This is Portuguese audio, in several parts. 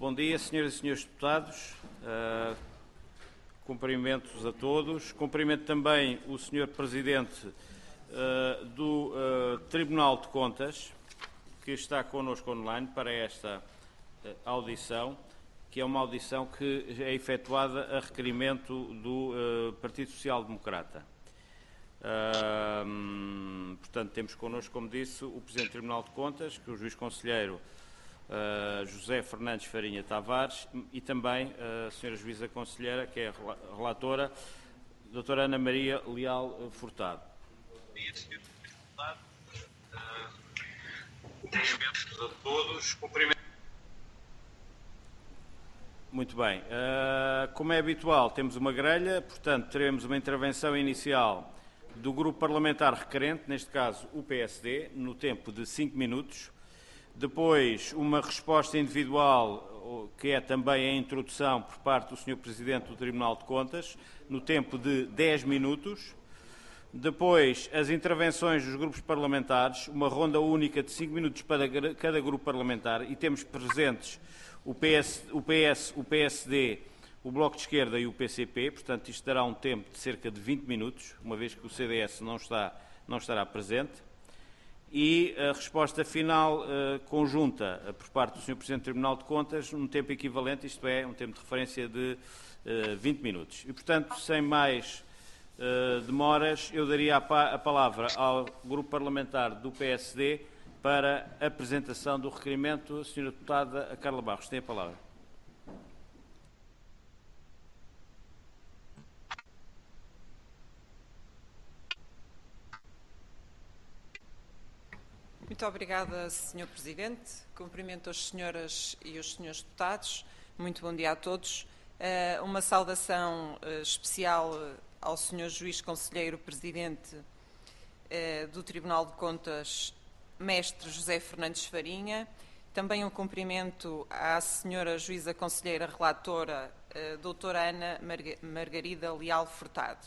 Bom dia, senhoras e senhores deputados. Cumprimentos a todos. Cumprimento também o senhor Presidente do Tribunal de Contas, que está connosco online para esta audição, que é uma audição que é efetuada a requerimento do Partido Social Democrata. Portanto, temos connosco, como disse, o Presidente do Tribunal de Contas, que é o Juiz Conselheiro José Fernandes Farinha Tavares, e também a Sra. Juíza Conselheira, que é a relatora, Dra. Ana Maria Leal Furtado. Bom dia, Sr. Deputado. Cumprimentos a todos. Muito bem. Como é habitual, temos uma grelha, portanto, teremos uma intervenção inicial do Grupo Parlamentar requerente, neste caso o PSD, no tempo de 5 minutos. Depois, uma resposta individual, que é também a introdução por parte do Sr. Presidente do Tribunal de Contas, no tempo de 10 minutos. Depois, as intervenções dos grupos parlamentares, uma ronda única de 5 minutos para cada grupo parlamentar, e temos presentes o PS, o PSD, o Bloco de Esquerda e o PCP, portanto, isto dará um tempo de cerca de 20 minutos, uma vez que o CDS não estará presente. E a resposta final conjunta por parte do Sr. Presidente do Tribunal de Contas, num tempo equivalente, isto é, um tempo de referência de 20 minutos. E, portanto, sem mais demoras, eu daria a palavra ao Grupo Parlamentar do PSD para a apresentação do requerimento. A Sra. Deputada Carla Barros tem a palavra. Muito obrigada, Sr. Presidente. Cumprimento as senhoras e os senhores deputados. Muito bom dia a todos. Uma saudação especial ao Sr. Juiz Conselheiro Presidente do Tribunal de Contas, Mestre José Fernandes Farinha. Também um cumprimento à Sra. Juíza Conselheira Relatora, Dra. Ana Margarida Leal Furtado.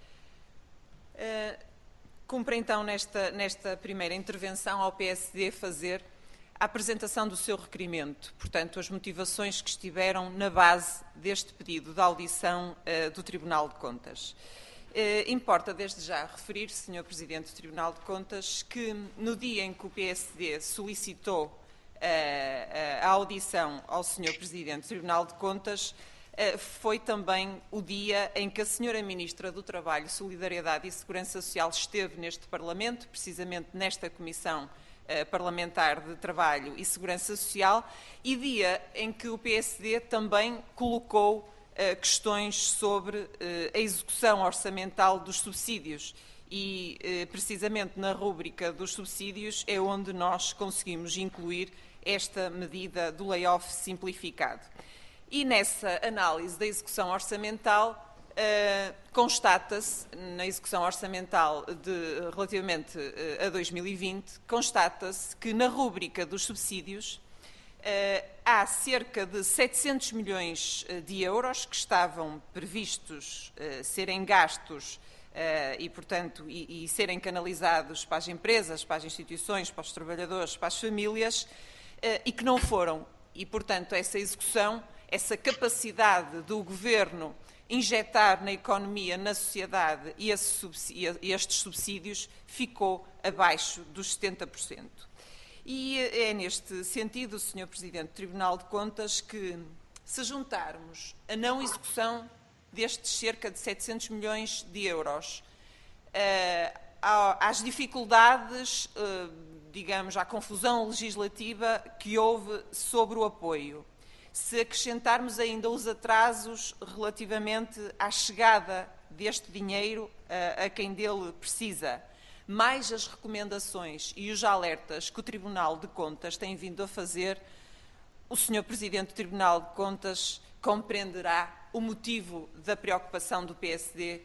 Cumpre então nesta primeira intervenção ao PSD fazer a apresentação do seu requerimento, portanto, as motivações que estiveram na base deste pedido de audição do Tribunal de Contas. Importa desde já referir, Sr. Presidente do Tribunal de Contas, que no dia em que o PSD solicitou a audição ao Sr. Presidente do Tribunal de Contas, foi também o dia em que a Sra. Ministra do Trabalho, Solidariedade e Segurança Social esteve neste Parlamento, precisamente nesta Comissão Parlamentar de Trabalho e Segurança Social, e dia em que o PSD também colocou questões sobre a execução orçamental dos subsídios. E, precisamente na rúbrica dos subsídios, é onde nós conseguimos incluir esta medida do layoff simplificado. E nessa análise da execução orçamental, constata-se, na execução orçamental relativamente a 2020, constata-se que na rúbrica dos subsídios há cerca de 700 milhões de euros que estavam previstos serem gastos e, portanto, e serem canalizados para as empresas, para as instituições, para os trabalhadores, para as famílias, e que não foram. E, portanto, essa execução, essa capacidade do Governo injetar na economia, na sociedade, e estes subsídios ficou abaixo dos 70%. E é neste sentido, Sr. Presidente do Tribunal de Contas, que se juntarmos a não execução destes cerca de 700 milhões de euros às dificuldades, digamos, à confusão legislativa que houve sobre o apoio, se acrescentarmos ainda os atrasos relativamente à chegada deste dinheiro a quem dele precisa, mais as recomendações e os alertas que o Tribunal de Contas tem vindo a fazer, o Sr. Presidente do Tribunal de Contas compreenderá o motivo da preocupação do PSD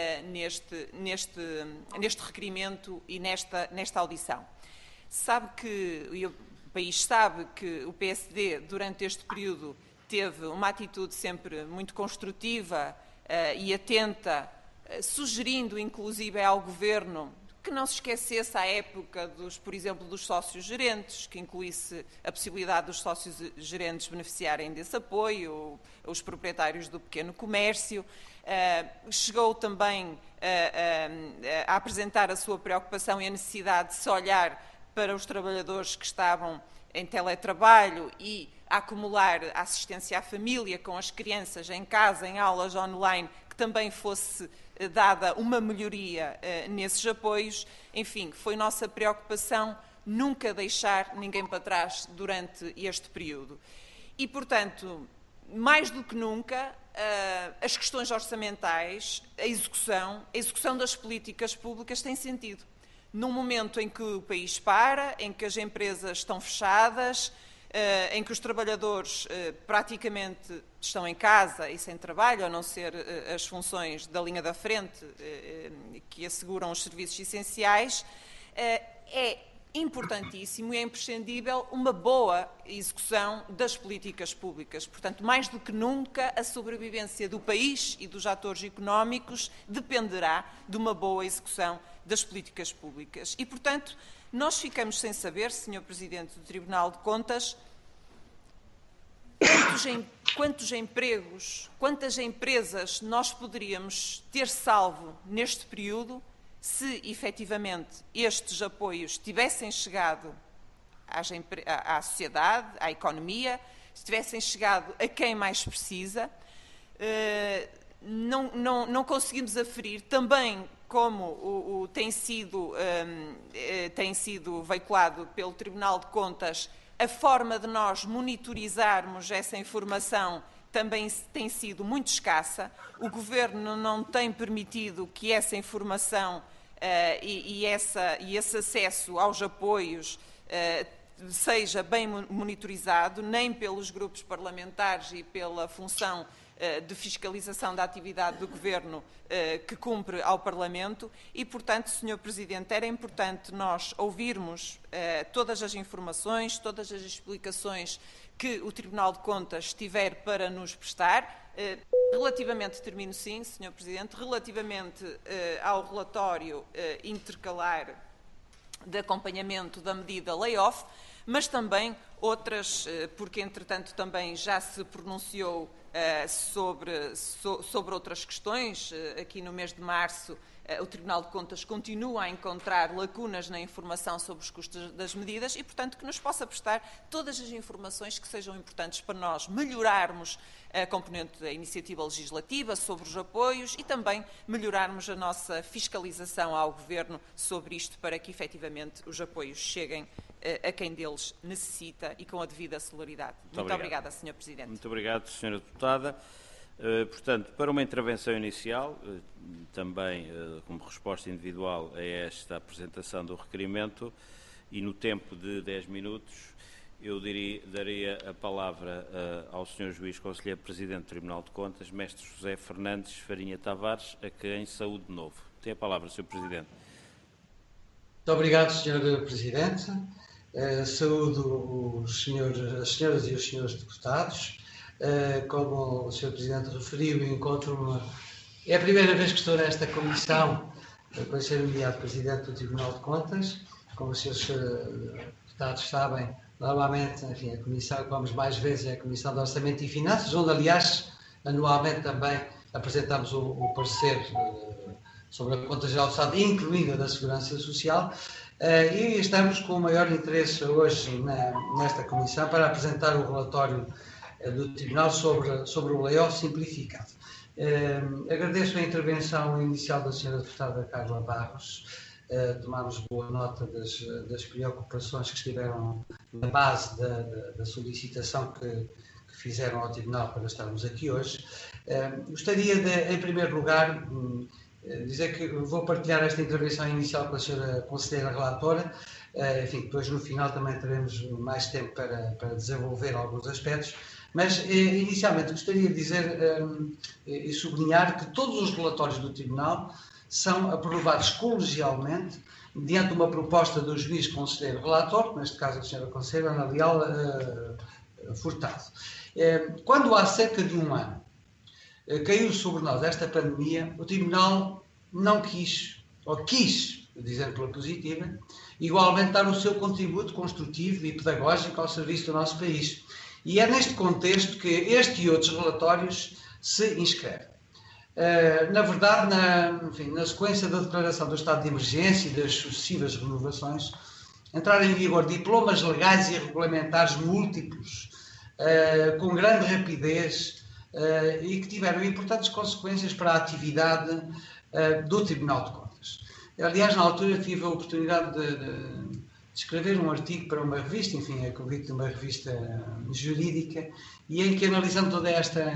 neste requerimento e nesta audição. Sabe que o país sabe que o PSD, durante este período, teve uma atitude sempre muito construtiva e atenta, sugerindo, inclusive, ao Governo que não se esquecesse à época, por exemplo, dos sócios gerentes, que incluísse a possibilidade dos sócios gerentes beneficiarem desse apoio, os proprietários do pequeno comércio. Chegou também a apresentar a sua preocupação e a necessidade de se olhar para os trabalhadores que estavam em teletrabalho e a acumular assistência à família com as crianças em casa, em aulas online, que também fosse dada uma melhoria nesses apoios. Enfim, foi nossa preocupação nunca deixar ninguém para trás durante este período. E, portanto, mais do que nunca, as questões orçamentais, a execução das políticas públicas tem sentido. Num momento em que o país para, em que as empresas estão fechadas, em que os trabalhadores praticamente estão em casa e sem trabalho, a não ser as funções da linha da frente que asseguram os serviços essenciais, é importantíssimo e é imprescindível uma boa execução das políticas públicas. Portanto, mais do que nunca, a sobrevivência do país e dos atores económicos dependerá de uma boa execução das políticas públicas. E, portanto, nós ficamos sem saber, Sr. Presidente do Tribunal de Contas, quantos empregos, quantas empresas nós poderíamos ter salvo neste período se, efetivamente, estes apoios tivessem chegado à sociedade, à economia, se tivessem chegado a quem mais precisa. Não conseguimos aferir também como tem sido veiculado pelo Tribunal de Contas, a forma de nós monitorizarmos essa informação também tem sido muito escassa. O Governo não tem permitido que essa informação e esse acesso aos apoios seja bem monitorizado, nem pelos grupos parlamentares e pela função de fiscalização da atividade do Governo que cumpre ao Parlamento e, portanto, Sr. Presidente, era importante nós ouvirmos todas as informações, todas as explicações que o Tribunal de Contas tiver para nos prestar. Relativamente, termino sim, Sr. Presidente, relativamente ao relatório intercalar de acompanhamento da medida layoff, mas também outras, porque entretanto também já se pronunciou sobre outras questões. Aqui no mês de março o Tribunal de Contas continua a encontrar lacunas na informação sobre os custos das medidas e, portanto, que nos possa prestar todas as informações que sejam importantes para nós melhorarmos a componente da iniciativa legislativa sobre os apoios e também melhorarmos a nossa fiscalização ao Governo sobre isto para que, efetivamente, os apoios cheguem a quem deles necessita e com a devida celeridade. Muito obrigada, Sr. Presidente. Muito obrigado, Sra. Deputada. Portanto, para uma intervenção inicial, também como resposta individual a esta apresentação do requerimento e no tempo de 10 minutos, eu daria a palavra ao Sr. Juiz Conselheiro Presidente do Tribunal de Contas, Mestre José Fernandes Farinha Tavares, a quem saúde de novo. Tem a palavra, Sr. Presidente. Muito obrigado, Sr. Presidente. Saúdo as senhoras e os senhores deputados. Como o Sr. Presidente referiu, encontro-me. É a primeira vez que estou nesta comissão, para ser nomeado Presidente do Tribunal de Contas. Como os senhores deputados sabem, normalmente, enfim, a comissão que vamos mais vezes é a Comissão de Orçamento e Finanças, onde, aliás, anualmente também apresentamos o parecer sobre a Conta Geral do Estado, incluindo a da Segurança Social. E estamos com o maior interesse hoje nesta comissão para apresentar o relatório do Tribunal sobre o layoff simplificado. Agradeço a intervenção inicial da Sra. Deputada Carla Barros. Tomámos boa nota das preocupações que estiveram na base da solicitação que fizeram ao Tribunal para estarmos aqui hoje. Gostaria de, em primeiro lugar, dizer que vou partilhar esta intervenção inicial com a Sra. Conselheira Relatora. Enfim, depois no final também teremos mais tempo para desenvolver alguns aspectos. Mas, inicialmente, gostaria de dizer e sublinhar que todos os relatórios do Tribunal são aprovados colegialmente mediante uma proposta do juiz conselheiro relator, neste caso a Sra. Conselheira Ana Leal Furtado. Quando há cerca de um ano caiu sobre nós esta pandemia, o Tribunal não quis, ou quis dizendo pela positiva, igualmente dar o seu contributo construtivo e pedagógico ao serviço do nosso país. E é neste contexto que este e outros relatórios se inscrevem. Na verdade, na sequência da declaração do estado de emergência e das sucessivas renovações, entraram em vigor diplomas legais e regulamentares múltiplos, com grande rapidez, e que tiveram importantes consequências para a atividade do Tribunal de Contas. Aliás, na altura tive a oportunidade de escrever um artigo para uma revista, enfim, a convite de uma revista jurídica, e em que, analisando toda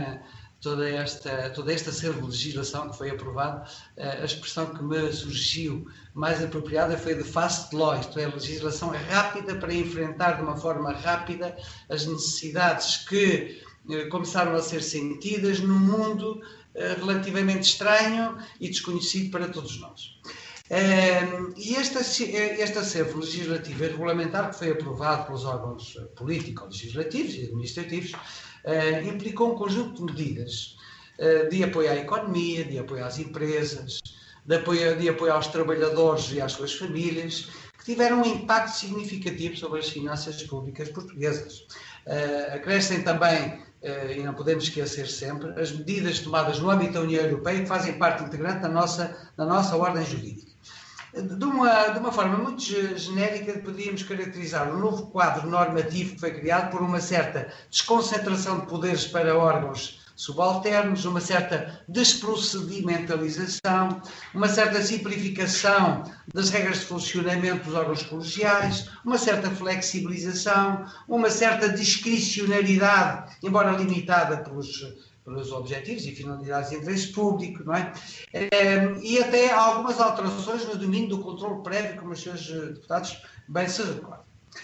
esta série de legislação que foi aprovada, a expressão que me surgiu mais apropriada foi de fast law, isto é, a legislação rápida para enfrentar de uma forma rápida as necessidades que começaram a ser sentidas num mundo relativamente estranho e desconhecido para todos nós. E este acervo legislativo e regulamentar, que foi aprovado pelos órgãos político-legislativos e administrativos, implicou um conjunto de medidas de apoio à economia, de apoio às empresas, de apoio aos trabalhadores e às suas famílias, que tiveram um impacto significativo sobre as finanças públicas portuguesas. Acrescem também, e não podemos esquecer sempre, as medidas tomadas no âmbito da União Europeia, que fazem parte integrante da nossa ordem jurídica. De uma forma muito genérica, podíamos caracterizar o novo quadro normativo que foi criado por uma certa desconcentração de poderes para órgãos subalternos, uma certa desprocedimentalização, uma certa simplificação das regras de funcionamento dos órgãos colegiais, uma certa flexibilização, uma certa discricionariedade, embora limitada pelos objetivos e finalidades de interesse público, não é? E até algumas alterações no domínio do controle prévio, como os senhores deputados bem se recordam.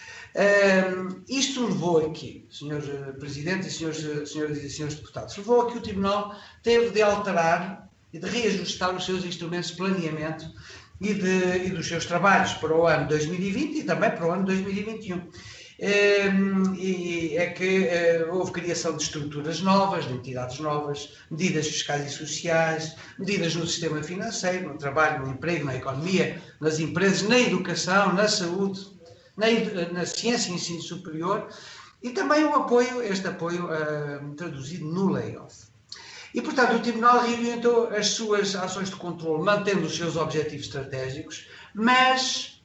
Isto levou aqui, Sr. Presidente e senhores deputados, levou a que o Tribunal teve de alterar e de reajustar os seus instrumentos de planeamento e dos seus trabalhos para o ano 2020 e também para o ano 2021. E é que houve criação de estruturas novas, de entidades novas, medidas fiscais e sociais, medidas no sistema financeiro, no trabalho, no emprego, na economia, nas empresas, na educação, na saúde, na ciência e ensino superior, e também este apoio traduzido no layoff. E, portanto, o Tribunal reorientou as suas ações de controle, mantendo os seus objetivos estratégicos, mas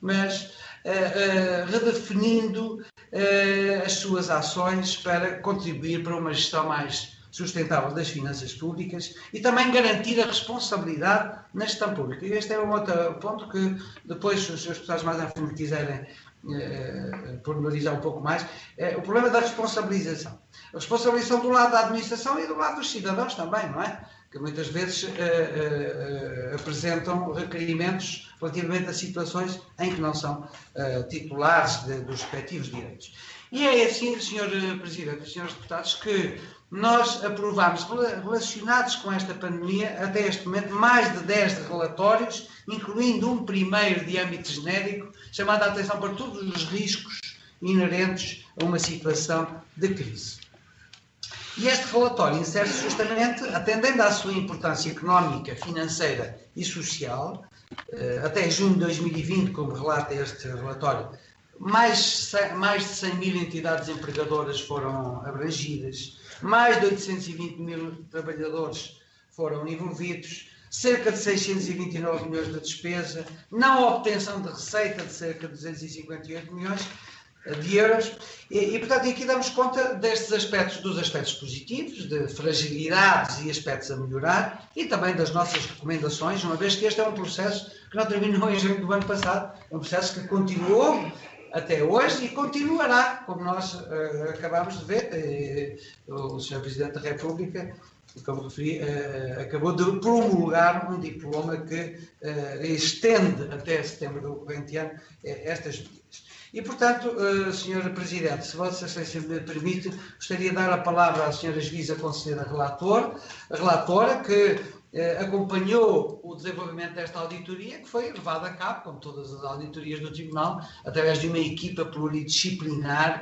redefinindo as suas ações para contribuir para uma gestão mais sustentável das finanças públicas e também garantir a responsabilidade na gestão pública. E este é um outro ponto que depois, se os senhores deputados mais à frente quiserem pormenorizar um pouco mais, o problema da responsabilização. A responsabilização do lado da administração e do lado dos cidadãos também, não é? Que muitas vezes apresentam requerimentos relativamente a situações em que não são titulares dos respectivos direitos. E é assim, Sr. Presidente e Srs. Deputados, que nós aprovámos, relacionados com esta pandemia, até este momento, mais de 10 relatórios, incluindo um primeiro de âmbito genérico, chamado a atenção para todos os riscos inerentes a uma situação de crise. E este relatório insere-se justamente, atendendo à sua importância económica, financeira e social, até junho de 2020, como relata este relatório, mais de 100 mil entidades empregadoras foram abrangidas, mais de 820 mil trabalhadores foram envolvidos, cerca de 629 milhões de despesa, não obtenção de receita de cerca de 258 milhões de euros, e portanto aqui damos conta dos aspectos positivos, de fragilidades e aspectos a melhorar, e também das nossas recomendações, uma vez que este é um processo que não terminou em junho do ano passado, é um processo que continuou até hoje e continuará, como nós acabamos de ver. O Sr. Presidente da República, como referi, acabou de promulgar um diploma que estende até setembro do corrente ano estas medidas. E, portanto, Sr. Presidente, se Vossa Excelência me permite, gostaria de dar a palavra à Sra. Juíza Conselheira relatora, que acompanhou o desenvolvimento desta auditoria, que foi levada a cabo, como todas as auditorias do Tribunal, através de uma equipa pluridisciplinar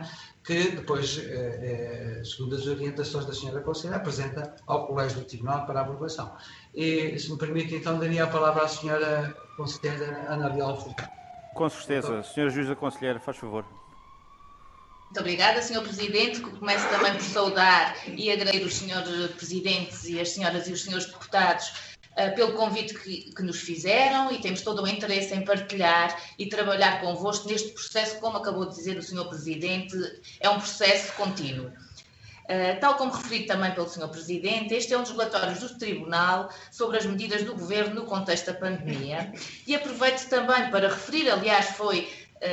que depois, segundo as orientações da Sra. Conselheira, apresenta ao Colégio do Tribunal para aprovação. E, se me permite, então, daria a palavra à Sra. Conselheira Ana Viola Furtado. Com certeza. Sra. Juíza Conselheira, faz favor. Muito obrigada, Sr. Presidente. Começo também por saudar e agradecer os Srs. Presidentes e as Senhoras e os Srs. Deputados pelo convite que nos fizeram, e temos todo o interesse em partilhar e trabalhar convosco neste processo, como acabou de dizer o Sr. Presidente, é um processo contínuo. Tal como referido também pelo Sr. Presidente, este é um dos relatórios do Tribunal sobre as medidas do Governo no contexto da pandemia, e aproveito também para referir, aliás, foi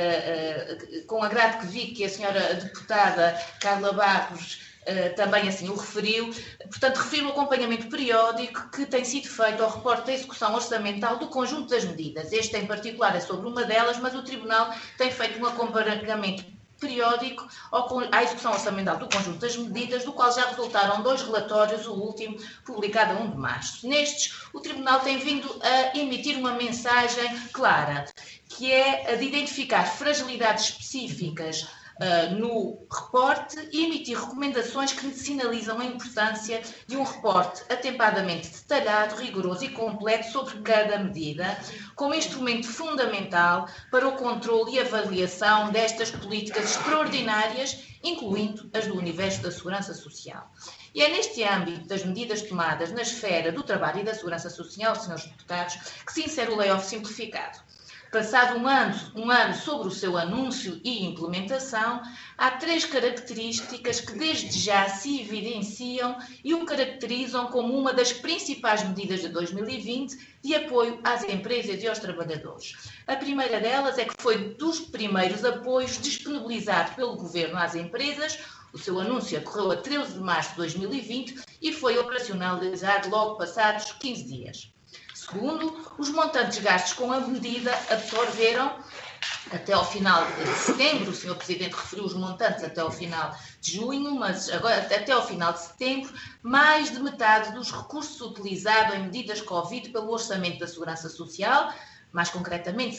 com agrado que vi que a Sra. Deputada Carla Barros também assim o referiu, portanto, refiro o acompanhamento periódico que tem sido feito ao reporte da execução orçamental do conjunto das medidas. Este em particular é sobre uma delas, mas o Tribunal tem feito um acompanhamento periódico à execução orçamental do conjunto das medidas, do qual já resultaram 2 relatórios, o último publicado a 1 de março. Nestes, o Tribunal tem vindo a emitir uma mensagem clara, que é a de identificar fragilidades específicas no reporte e emitir recomendações que sinalizam a importância de um reporte atempadamente detalhado, rigoroso e completo sobre cada medida, como instrumento fundamental para o controle e avaliação destas políticas extraordinárias, incluindo as do universo da segurança social. E é neste âmbito das medidas tomadas na esfera do trabalho e da segurança social, senhores deputados, que se insere o layoff simplificado. Passado um ano sobre o seu anúncio e implementação, há 3 características que desde já se evidenciam e o caracterizam como uma das principais medidas de 2020 de apoio às empresas e aos trabalhadores. A primeira delas é que foi dos primeiros apoios disponibilizados pelo Governo às empresas. O seu anúncio ocorreu a 13 de março de 2020 e foi operacionalizado logo passados 15 dias. Segundo, os montantes gastos com a medida absorveram, até ao final de setembro, o Sr. Presidente referiu os montantes até ao final de junho, mas agora até ao final de setembro, mais de metade dos recursos utilizados em medidas Covid pelo Orçamento da Segurança Social, mais concretamente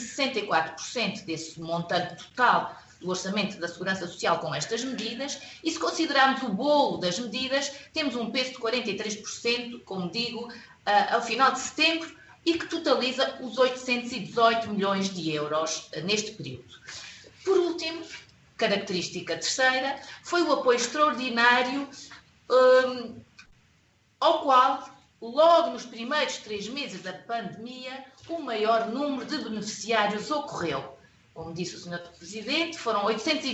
64% desse montante total do Orçamento da Segurança Social com estas medidas, e se considerarmos o bolo das medidas, temos um peso de 43%, como digo, ao final de setembro, e que totaliza os 818 milhões de euros neste período. Por último, característica terceira, foi o apoio extraordinário ao qual, logo nos primeiros 3 meses da pandemia, o maior número de beneficiários ocorreu. Como disse o Sr. Presidente, foram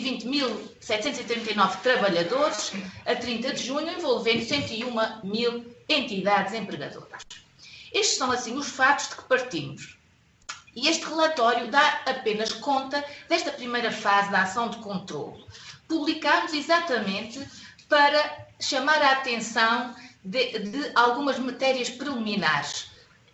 820.739 trabalhadores a 30 de junho, envolvendo 101.000 entidades empregadoras. Estes são, assim, os fatos de que partimos. E este relatório dá apenas conta desta primeira fase da ação de controle. Publicámos exatamente para chamar a atenção de algumas matérias preliminares,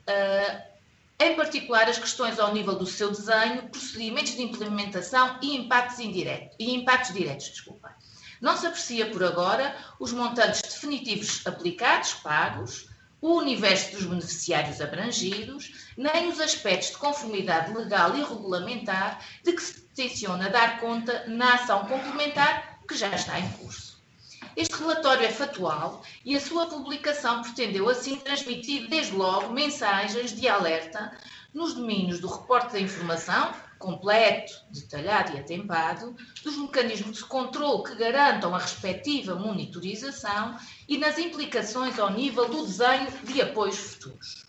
em particular as questões ao nível do seu desenho, procedimentos de implementação e impactos diretos. Não se aprecia por agora os montantes definitivos aplicados, pagos, o universo dos beneficiários abrangidos, nem os aspectos de conformidade legal e regulamentar de que se tenciona dar conta na ação complementar que já está em curso. Este relatório é factual e a sua publicação pretendeu assim transmitir desde logo mensagens de alerta nos domínios do reporte da informação, completo, detalhado e atempado, dos mecanismos de controle que garantam a respectiva monitorização e nas implicações ao nível do desenho de apoios futuros.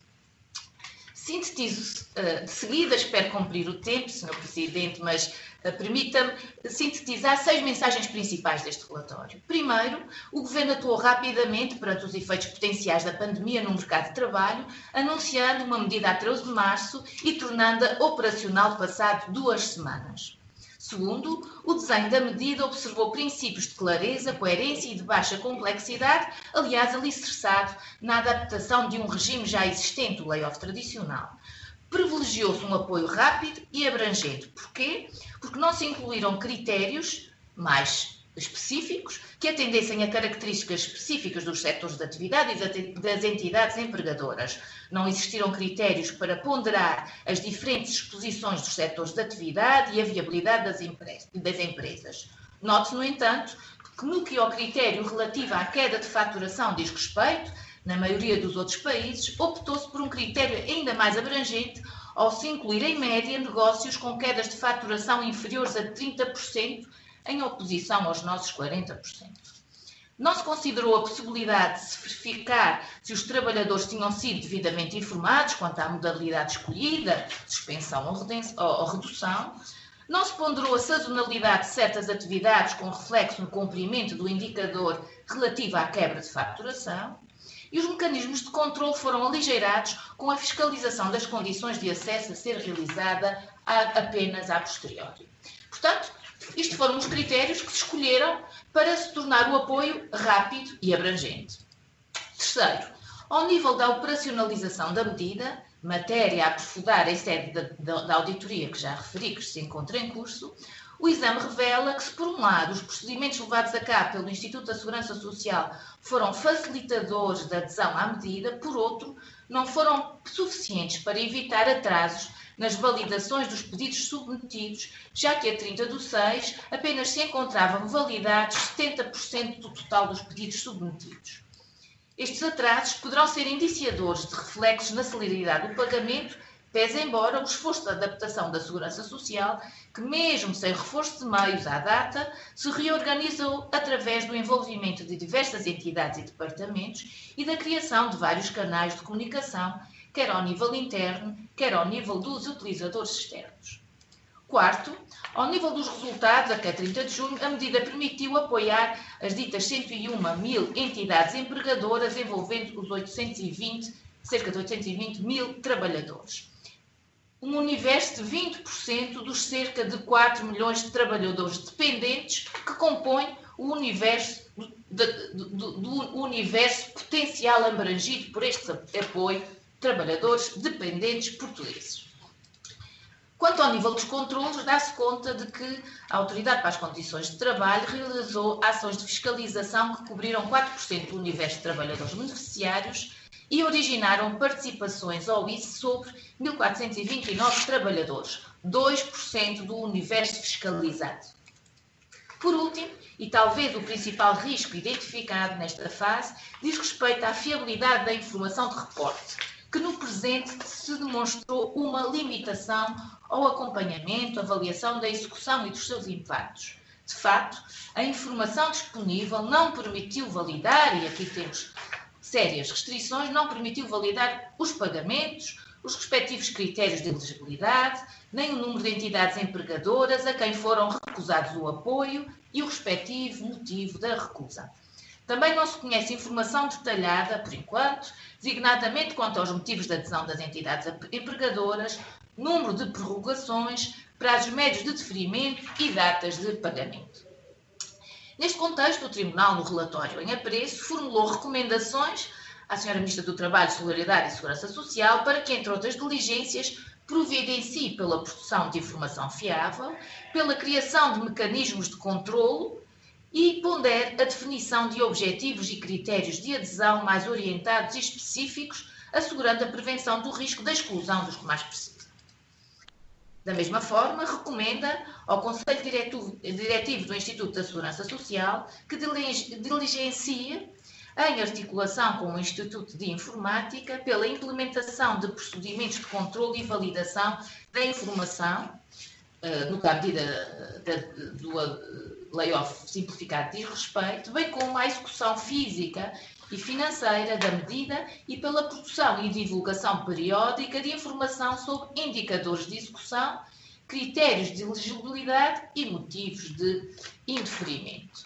Sintetizo de seguida, espero cumprir o tempo, Sr. Presidente, mas permita-me sintetizar 6 mensagens principais deste relatório. Primeiro, o Governo atuou rapidamente perante os efeitos potenciais da pandemia no mercado de trabalho, anunciando uma medida a 13 de março e tornando-a operacional passado 2 semanas. Segundo, o desenho da medida observou princípios de clareza, coerência e de baixa complexidade, aliás, alicerçado na adaptação de um regime já existente, o layoff tradicional. Privilegiou-se um apoio rápido e abrangente. Porquê? Porque não se incluíram critérios mais específicos que atendessem a características específicas dos setores de atividade e das entidades empregadoras. Não existiram critérios para ponderar as diferentes exposições dos setores de atividade e a viabilidade das empresas. Note, no entanto, que no que ao critério relativo à queda de faturação diz respeito, na maioria dos outros países, optou-se por um critério ainda mais abrangente ao se incluir, em média, negócios com quedas de faturação inferiores a 30%, em oposição aos nossos 40%. Não se considerou a possibilidade de se verificar se os trabalhadores tinham sido devidamente informados quanto à modalidade escolhida, suspensão ou redução. Não se ponderou a sazonalidade de certas atividades com reflexo no cumprimento do indicador relativo à quebra de faturação. E os mecanismos de controle foram aligeirados com a fiscalização das condições de acesso a ser realizada apenas a posteriori. Portanto, isto foram os critérios que se escolheram para se tornar o apoio rápido e abrangente. Terceiro, ao nível da operacionalização da medida, matéria a aprofundar em sede da auditoria que já referi, que se encontra em curso, o exame revela que, se por um lado os procedimentos levados a cabo pelo Instituto da Segurança Social foram facilitadores da adesão à medida, por outro, não foram suficientes para evitar atrasos nas validações dos pedidos submetidos, já que a 30/6 apenas se encontravam validados 70% do total dos pedidos submetidos. Estes atrasos poderão ser indiciadores de reflexos na celeridade do pagamento, pese embora o esforço de adaptação da Segurança Social, que mesmo sem reforço de meios à data, se reorganizou através do envolvimento de diversas entidades e departamentos e da criação de vários canais de comunicação, quer ao nível interno, quer ao nível dos utilizadores externos. Quarto, ao nível dos resultados, até 30 de junho, a medida permitiu apoiar as ditas 101.000 entidades empregadoras, envolvendo os cerca de 820 mil trabalhadores. Um universo de 20% dos cerca de 4 milhões de trabalhadores dependentes que compõem o universo do universo potencial abrangido por este apoio de trabalhadores dependentes portugueses. Quanto ao nível dos controlos, dá-se conta de que a Autoridade para as Condições de Trabalho realizou ações de fiscalização que cobriram 4% do universo de trabalhadores beneficiários e originaram participações ao ICE sobre 1.429 trabalhadores, 2% do universo fiscalizado. Por último, e talvez o principal risco identificado nesta fase, diz respeito à fiabilidade da informação de reporte, que no presente se demonstrou uma limitação ao acompanhamento, avaliação da execução e dos seus impactos. De facto, a informação disponível não permitiu validar, e aqui temos sérias restrições, não permitiu validar os pagamentos, os respectivos critérios de elegibilidade, nem o número de entidades empregadoras a quem foram recusados o apoio e o respectivo motivo da recusa. Também não se conhece informação detalhada, por enquanto, designadamente quanto aos motivos de adesão das entidades empregadoras, número de prorrogações, prazos médios de deferimento e datas de pagamento. Neste contexto, o Tribunal, no relatório em apreço, formulou recomendações à Sra. Ministra do Trabalho, Solidariedade e Segurança Social para que, entre outras diligências, providencie pela produção de informação fiável, pela criação de mecanismos de controlo e pondere a definição de objetivos e critérios de adesão mais orientados e específicos, assegurando a prevenção do risco da exclusão dos que mais precisam. Da mesma forma, recomenda ao Conselho Diretivo do Instituto da Segurança Social que diligencie, em articulação com o Instituto de Informática, pela implementação de procedimentos de controle e validação da informação, no que à medida do layoff simplificado diz respeito, bem como à execução física e financeira da medida e pela produção e divulgação periódica de informação sobre indicadores de execução, critérios de elegibilidade e motivos de indeferimento.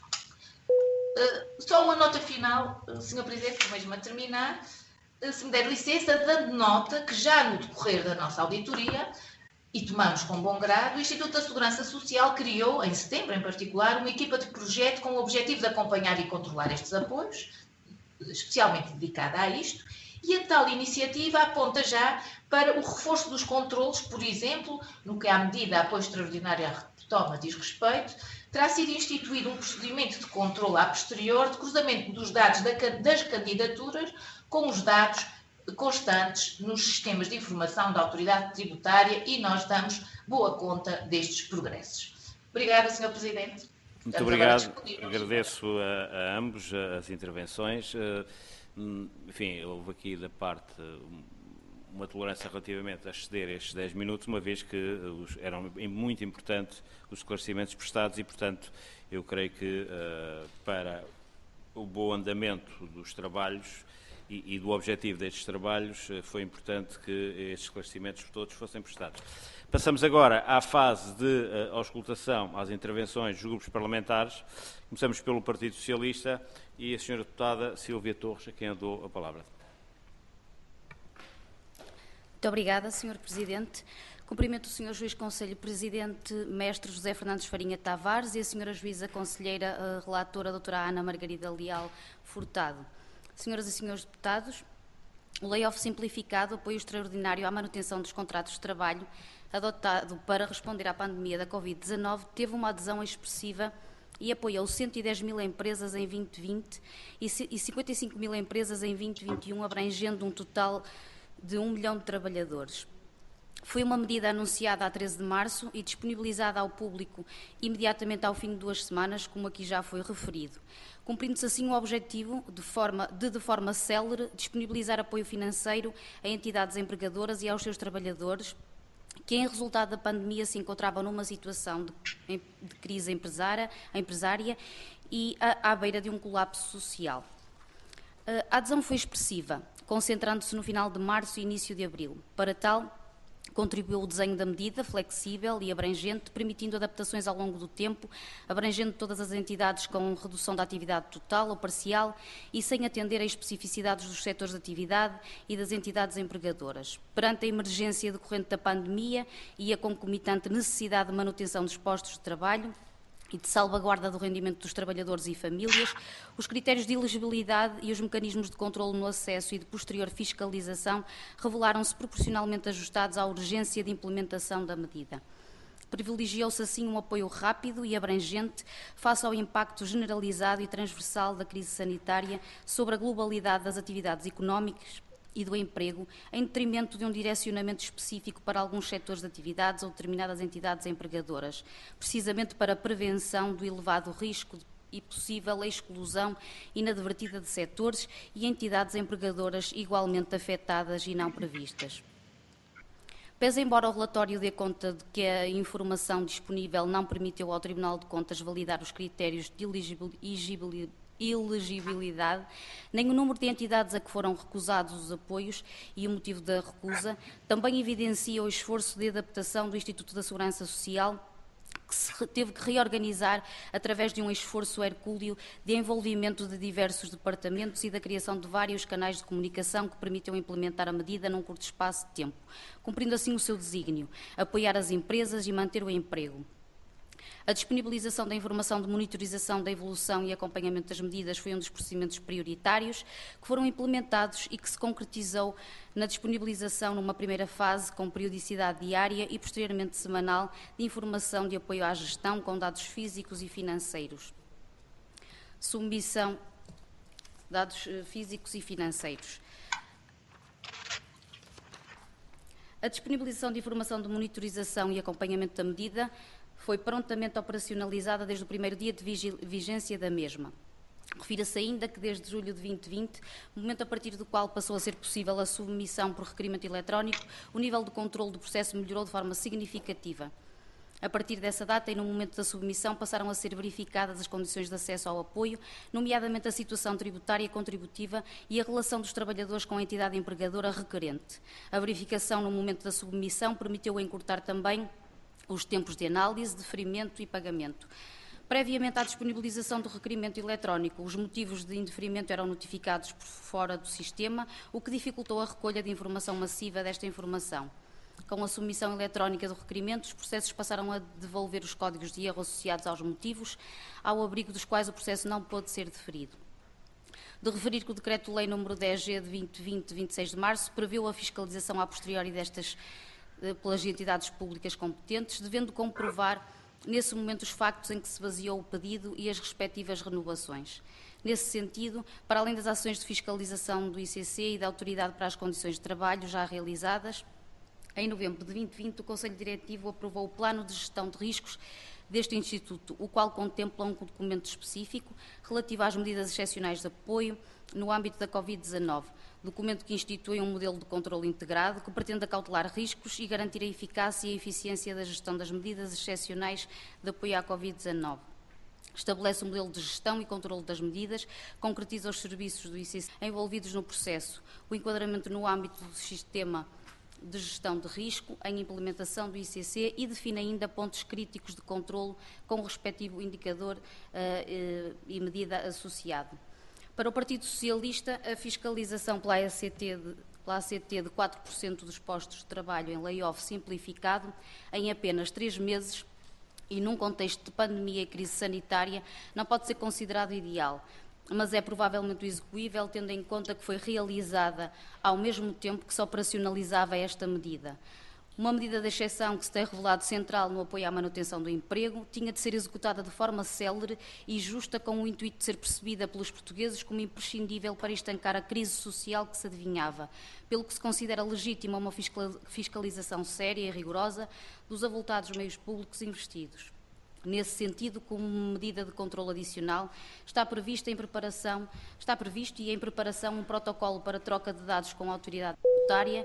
Só uma nota final, Sr. Presidente, mesmo a terminar, se me der licença, dando nota que já no decorrer da nossa auditoria, e tomamos com bom grado, o Instituto da Segurança Social criou, em setembro em particular, uma equipa de projeto com o objetivo de acompanhar e controlar estes apoios, especialmente dedicada a isto, e a tal iniciativa aponta já para o reforço dos controlos, por exemplo, no que à medida a apoio extraordinário à retoma diz respeito, terá sido instituído um procedimento de controle a posterior de cruzamento dos dados das candidaturas com os dados constantes nos sistemas de informação da autoridade tributária e nós damos boa conta destes progressos. Obrigada, Sr. Presidente. Muito obrigado. Agradeço a ambos as intervenções. Enfim, houve aqui da parte uma tolerância relativamente a exceder estes 10 minutos, uma vez que eram muito importantes os esclarecimentos prestados e, portanto, eu creio que para o bom andamento dos trabalhos e do objetivo destes trabalhos foi importante que estes esclarecimentos todos fossem prestados. Passamos agora à fase de auscultação às intervenções dos grupos parlamentares. Começamos pelo Partido Socialista e a senhora deputada Sílvia Torres, a quem eu dou a palavra. Muito obrigada, Sr. Presidente. Cumprimento o Sr. Juiz Conselho Presidente, Mestre José Fernandes Farinha Tavares e a Sra. Juíza Conselheira Relatora, Doutora Ana Margarida Leal Furtado. Senhoras e Senhores Deputados, o layoff simplificado, apoio extraordinário à manutenção dos contratos de trabalho, adotado para responder à pandemia da Covid-19, teve uma adesão expressiva e apoiou 110 mil empresas em 2020 e 55 mil empresas em 2021, abrangendo um total de 1 milhão de trabalhadores. Foi uma medida anunciada a 13 de março e disponibilizada ao público imediatamente ao fim de 2 semanas, como aqui já foi referido. Cumprindo-se assim o objetivo de forma célere, disponibilizar apoio financeiro a entidades empregadoras e aos seus trabalhadores, que em resultado da pandemia se encontravam numa situação de crise empresária e à beira de um colapso social. A adesão foi expressiva, concentrando-se no final de março e início de abril. Para tal, contribuiu o desenho da medida, flexível e abrangente, permitindo adaptações ao longo do tempo, abrangendo todas as entidades com redução da atividade total ou parcial e sem atender a especificidades dos setores de atividade e das entidades empregadoras. Perante a emergência decorrente da pandemia e a concomitante necessidade de manutenção dos postos de trabalho e de salvaguarda do rendimento dos trabalhadores e famílias, os critérios de elegibilidade e os mecanismos de controlo no acesso e de posterior fiscalização revelaram-se proporcionalmente ajustados à urgência de implementação da medida. Privilegiou-se assim um apoio rápido e abrangente face ao impacto generalizado e transversal da crise sanitária sobre a globalidade das atividades económicas e do emprego, em detrimento de um direcionamento específico para alguns setores de atividades ou determinadas entidades empregadoras, precisamente para a prevenção do elevado risco e possível exclusão inadvertida de setores e entidades empregadoras igualmente afetadas e não previstas. Pese embora o relatório dê conta de que a informação disponível não permitiu ao Tribunal de Contas validar os critérios de elegibilidade, nem o número de entidades a que foram recusados os apoios e o motivo da recusa, também evidencia o esforço de adaptação do Instituto da Segurança Social, que se teve que reorganizar através de um esforço hercúleo de envolvimento de diversos departamentos e da criação de vários canais de comunicação que permitam implementar a medida num curto espaço de tempo, cumprindo assim o seu desígnio, apoiar as empresas e manter o emprego. A disponibilização da informação de monitorização da evolução e acompanhamento das medidas foi um dos procedimentos prioritários que foram implementados e que se concretizou na disponibilização numa primeira fase com periodicidade diária e posteriormente semanal de informação de apoio à gestão com dados físicos e financeiros. Submissão de dados físicos e financeiros. A disponibilização de informação de monitorização e acompanhamento da medida foi prontamente operacionalizada desde o primeiro dia de vigência da mesma. Refira-se ainda que desde julho de 2020, momento a partir do qual passou a ser possível a submissão por requerimento eletrónico, o nível de controle do processo melhorou de forma significativa. A partir dessa data e no momento da submissão passaram a ser verificadas as condições de acesso ao apoio, nomeadamente a situação tributária e contributiva e a relação dos trabalhadores com a entidade empregadora requerente. A verificação no momento da submissão permitiu encurtar também os tempos de análise, deferimento e pagamento. Previamente à disponibilização do requerimento eletrónico, os motivos de indeferimento eram notificados por fora do sistema, o que dificultou a recolha de informação massiva desta informação. Com a submissão eletrónica do requerimento, os processos passaram a devolver os códigos de erro associados aos motivos, ao abrigo dos quais o processo não pôde ser deferido. De referir que o Decreto-Lei nº 10G de 2020, de 26 de março, preveu a fiscalização a posteriori destas pelas entidades públicas competentes, devendo comprovar, nesse momento, os factos em que se baseou o pedido e as respectivas renovações. Nesse sentido, para além das ações de fiscalização do ICC e da Autoridade para as Condições de Trabalho já realizadas, em novembro de 2020, o Conselho Diretivo aprovou o Plano de Gestão de Riscos deste Instituto, o qual contempla um documento específico relativo às medidas excepcionais de apoio no âmbito da Covid-19, documento que institui um modelo de controle integrado que pretende acautelar riscos e garantir a eficácia e a eficiência da gestão das medidas excepcionais de apoio à Covid-19. Estabelece um modelo de gestão e controle das medidas, concretiza os serviços do ICC envolvidos no processo, o enquadramento no âmbito do sistema de gestão de risco, em implementação do ICC e define ainda pontos críticos de controlo com o respectivo indicador e medida associado. Para o Partido Socialista, a fiscalização pela ACT de 4% dos postos de trabalho em layoff simplificado em apenas 3 meses e num contexto de pandemia e crise sanitária não pode ser considerado ideal, mas é provavelmente execuível, tendo em conta que foi realizada ao mesmo tempo que se operacionalizava esta medida. Uma medida de exceção que se tem revelado central no apoio à manutenção do emprego tinha de ser executada de forma célere e justa, com o intuito de ser percebida pelos portugueses como imprescindível para estancar a crise social que se adivinhava, pelo que se considera legítima uma fiscalização séria e rigorosa dos avultados meios públicos investidos. Nesse sentido, como medida de controle adicional, está previsto e em preparação um protocolo para troca de dados com a autoridade tributária,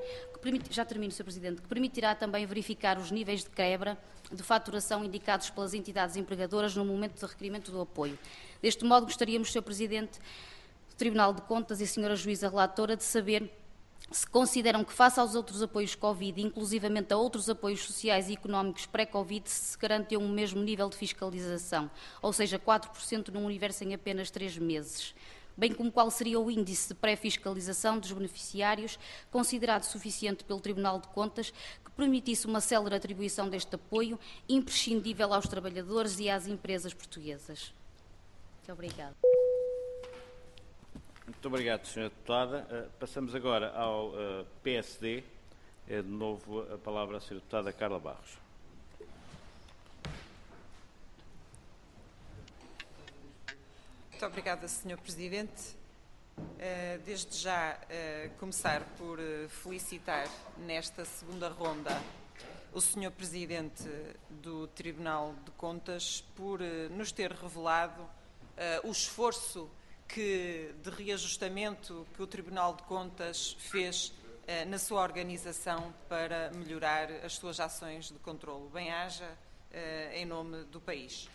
que permitirá também verificar os níveis de quebra de faturação indicados pelas entidades empregadoras no momento de requerimento do apoio. Deste modo, gostaríamos, Sr. Presidente do Tribunal de Contas e Sra. Juíza Relatora, de saber se consideram que, face aos outros apoios Covid, inclusivamente a outros apoios sociais e económicos pré-Covid, se garanteu um mesmo nível de fiscalização, ou seja, 4% num universo em apenas 3 meses, bem como qual seria o índice de pré-fiscalização dos beneficiários, considerado suficiente pelo Tribunal de Contas, que permitisse uma célere atribuição deste apoio, imprescindível aos trabalhadores e às empresas portuguesas. Muito obrigada. Muito obrigado, Sra. Deputada. Passamos agora ao PSD. É de novo a palavra à Sra. Deputada Carla Barros. Muito obrigada, Sr. Presidente. Desde já começar por felicitar nesta segunda ronda o Sr. Presidente do Tribunal de Contas por nos ter revelado o esforço de reajustamento que o Tribunal de Contas fez na sua organização para melhorar as suas ações de controlo. Bem-haja em nome do país.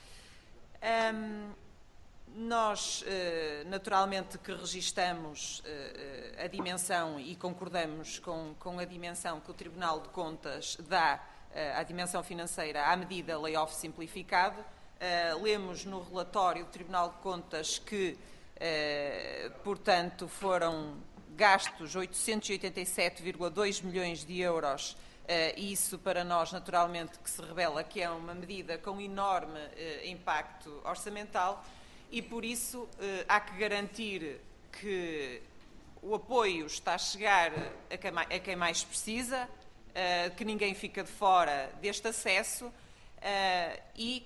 Nós, naturalmente, que registamos a dimensão e concordamos com a dimensão que o Tribunal de Contas dá à dimensão financeira à medida layoff simplificado. Lemos no relatório do Tribunal de Contas que portanto, foram gastos 887,2 milhões de euros, e isso para nós, naturalmente, que se revela que é uma medida com enorme impacto orçamental e, por isso, há que garantir que o apoio está a chegar a quem mais precisa, que ninguém fica de fora deste acesso, e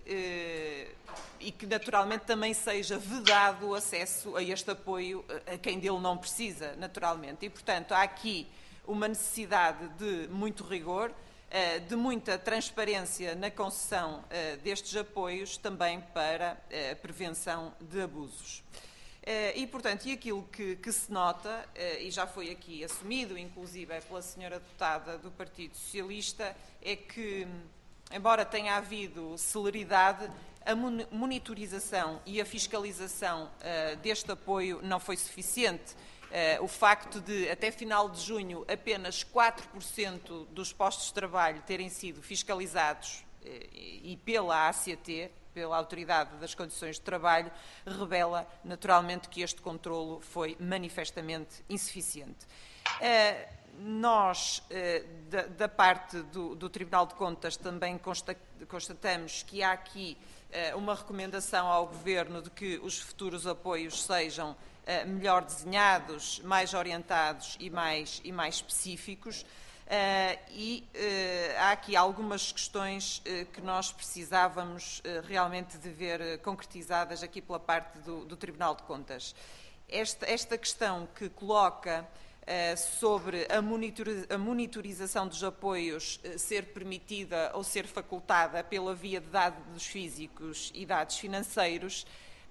que naturalmente também seja vedado o acesso a este apoio a quem dele não precisa, naturalmente. E, portanto, há aqui uma necessidade de muito rigor, de muita transparência na concessão destes apoios, também para a prevenção de abusos. E, portanto, aquilo que se nota, e já foi aqui assumido, inclusive pela senhora deputada do Partido Socialista, é que, embora tenha havido celeridade, a monitorização e a fiscalização deste apoio não foi suficiente. O facto de, até final de junho, apenas 4% dos postos de trabalho terem sido fiscalizados e pela ACT, pela Autoridade das Condições de Trabalho, revela naturalmente que este controlo foi manifestamente insuficiente. Nós, da parte do Tribunal de Contas, também constatamos que há aqui uma recomendação ao Governo de que os futuros apoios sejam melhor desenhados, mais orientados e mais específicos. Há aqui algumas questões que nós precisávamos realmente de ver concretizadas aqui pela parte do Tribunal de Contas. Esta questão que coloca sobre a monitorização dos apoios ser permitida ou ser facultada pela via de dados físicos e dados financeiros,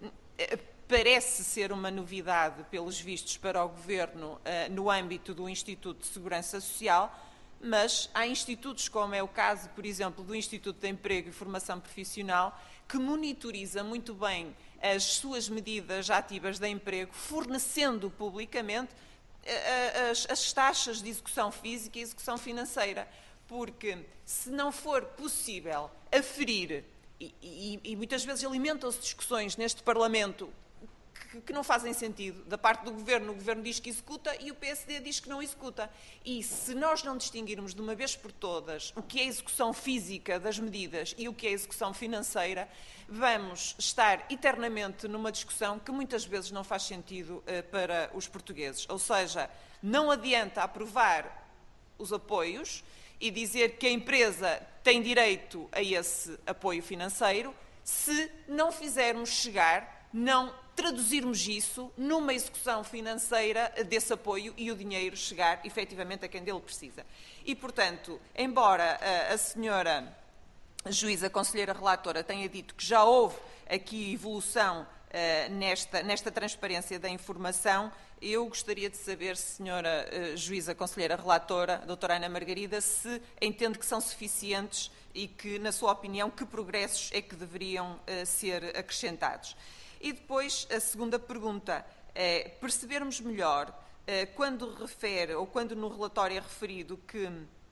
parece ser uma novidade, pelos vistos, para o Governo no âmbito do Instituto de Segurança Social, mas há institutos, como é o caso, por exemplo, do Instituto de Emprego e Formação Profissional, que monitoriza muito bem as suas medidas ativas de emprego, fornecendo publicamente as taxas de execução física e execução financeira, porque se não for possível aferir, e muitas vezes alimentam-se discussões neste Parlamento que não fazem sentido, da parte do Governo, o Governo diz que executa e o PSD diz que não executa. E se nós não distinguirmos de uma vez por todas o que é a execução física das medidas e o que é a execução financeira, vamos estar eternamente numa discussão que muitas vezes não faz sentido para os portugueses. Ou seja, não adianta aprovar os apoios e dizer que a empresa tem direito a esse apoio financeiro se não fizermos chegar, não traduzirmos isso numa execução financeira desse apoio e o dinheiro chegar efetivamente a quem dele precisa. E, portanto, embora a senhora juíza conselheira relatora tenha dito que já houve aqui evolução nesta transparência da informação, eu gostaria de saber, senhora juíza conselheira relatora, doutora Ana Margarida, se entende que são suficientes e que, na sua opinião, que progressos é que deveriam ser acrescentados. E depois, a segunda pergunta é percebermos melhor, quando refere, ou quando no relatório é referido que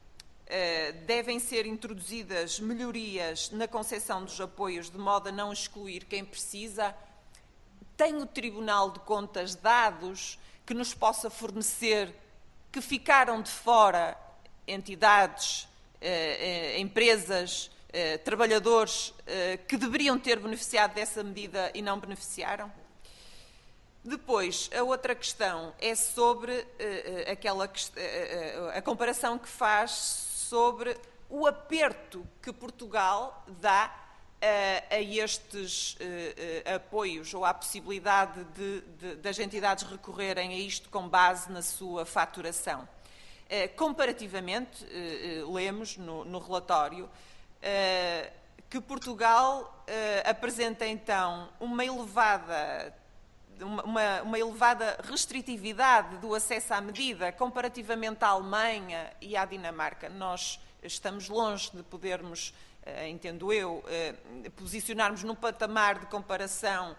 devem ser introduzidas melhorias na concessão dos apoios de modo a não excluir quem precisa, tem o Tribunal de Contas dados que nos possa fornecer que ficaram de fora entidades, empresas, trabalhadores que deveriam ter beneficiado dessa medida e não beneficiaram? Depois, a outra questão é sobre a comparação que faz sobre o aperto que Portugal dá a estes apoios ou à possibilidade das entidades recorrerem a isto com base na sua faturação. Comparativamente, lemos no relatório que Portugal apresenta então uma elevada restritividade do acesso à medida comparativamente à Alemanha e à Dinamarca. Nós estamos longe de podermos, entendo eu, posicionarmos num patamar de comparação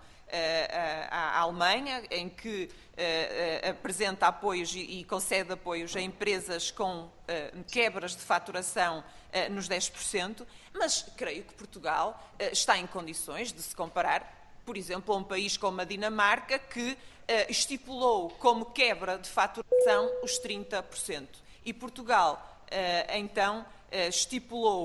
à Alemanha, em que apresenta apoios e concede apoios a empresas com quebras de faturação nos 10%, mas creio que Portugal está em condições de se comparar, por exemplo, a um país como a Dinamarca, que estipulou como quebra de faturação os 30%. E Portugal, então, estipulou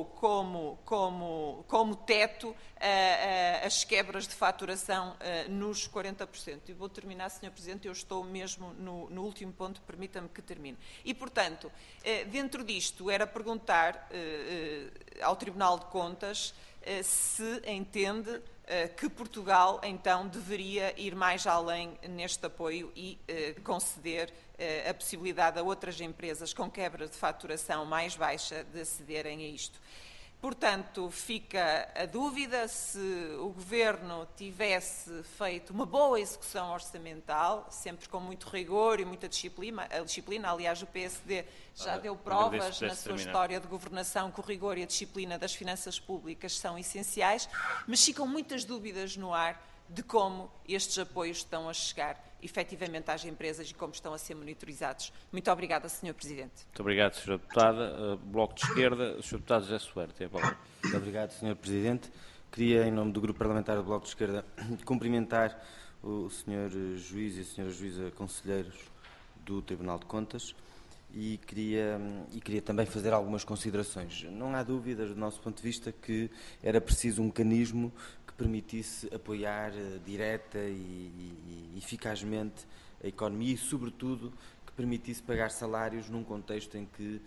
como teto as quebras de faturação nos 40%. E vou terminar, Sr. Presidente, eu estou mesmo no último ponto, permita-me que termine. E, portanto, dentro disto, era perguntar ao Tribunal de Contas se entende que Portugal, então, deveria ir mais além neste apoio e conceder a possibilidade a outras empresas com quebra de faturação mais baixa de acederem a isto. Portanto, fica a dúvida se o Governo tivesse feito uma boa execução orçamental, sempre com muito rigor e muita disciplina. Aliás, o PSD já deu provas na sua história de governação que o rigor e a disciplina das finanças públicas são essenciais, mas ficam muitas dúvidas no ar de como estes apoios estão a chegar efetivamente às empresas e como estão a ser monitorizados. Muito obrigada, Sr. Presidente. Muito obrigado, Sra. Deputada. Bloco de Esquerda, Sr. Deputado José Soeiro, tem a palavra. Muito obrigado, Sr. Presidente. Queria, em nome do Grupo Parlamentar do Bloco de Esquerda, cumprimentar o Sr. Juiz e a Sra. Juíza Conselheiros do Tribunal de Contas e queria também fazer algumas considerações. Não há dúvidas, do nosso ponto de vista, que era preciso um mecanismo que permitisse apoiar direta e eficazmente a economia e, sobretudo, que permitisse pagar salários num contexto em que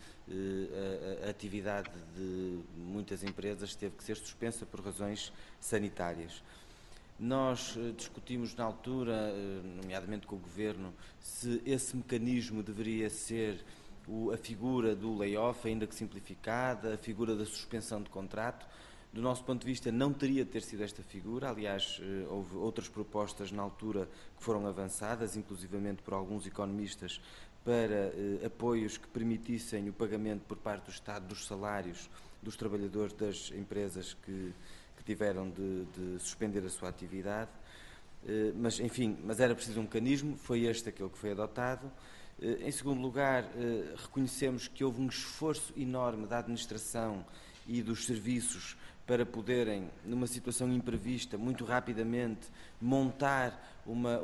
a atividade de muitas empresas teve que ser suspensa por razões sanitárias. Nós discutimos na altura, nomeadamente com o Governo, se esse mecanismo deveria ser a figura do layoff, ainda que simplificada, a figura da suspensão de contrato. Do nosso ponto de vista, não teria de ter sido esta figura. Aliás, houve outras propostas na altura que foram avançadas, inclusivamente por alguns economistas, para apoios que permitissem o pagamento por parte do Estado dos salários dos trabalhadores das empresas que tiveram de suspender a sua atividade. Mas era preciso um mecanismo, foi este aquele que foi adotado. Em segundo lugar, reconhecemos que houve um esforço enorme da administração e dos serviços para poderem, numa situação imprevista, muito rapidamente, montar uma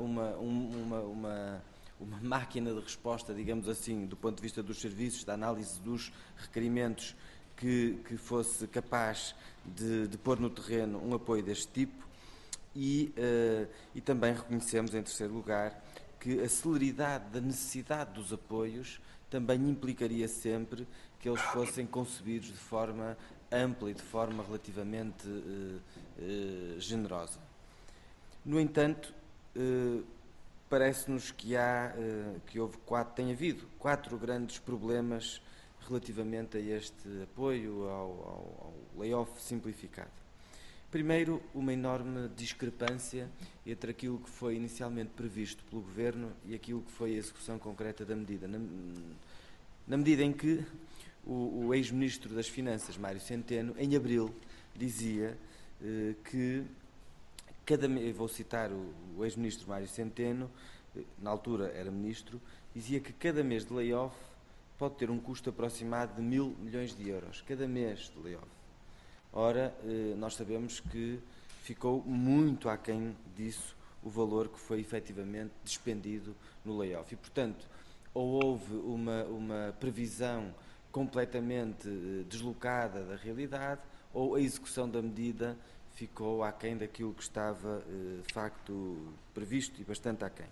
máquina de resposta, digamos assim, do ponto de vista dos serviços, da análise dos requerimentos, que fosse capaz de pôr no terreno um apoio deste tipo. E também reconhecemos, em terceiro lugar, que a celeridade da necessidade dos apoios também implicaria sempre que eles fossem concebidos de forma ampla e de forma relativamente generosa. No entanto, parece-nos que tem havido 4 grandes problemas relativamente a este apoio ao layoff simplificado. Primeiro, uma enorme discrepância entre aquilo que foi inicialmente previsto pelo Governo e aquilo que foi a execução concreta da medida. Na medida em que o ex-ministro das Finanças, Mário Centeno, em abril, dizia que vou citar o ex-ministro Mário Centeno, na altura era ministro, dizia que cada mês de layoff pode ter um custo aproximado de 1.000 milhões de euros, cada mês de layoff. Ora, nós sabemos que ficou muito aquém disso o valor que foi efetivamente despendido no layoff. E, portanto, ou houve uma previsão completamente deslocada da realidade, ou a execução da medida ficou aquém daquilo que estava, de facto, previsto e bastante aquém.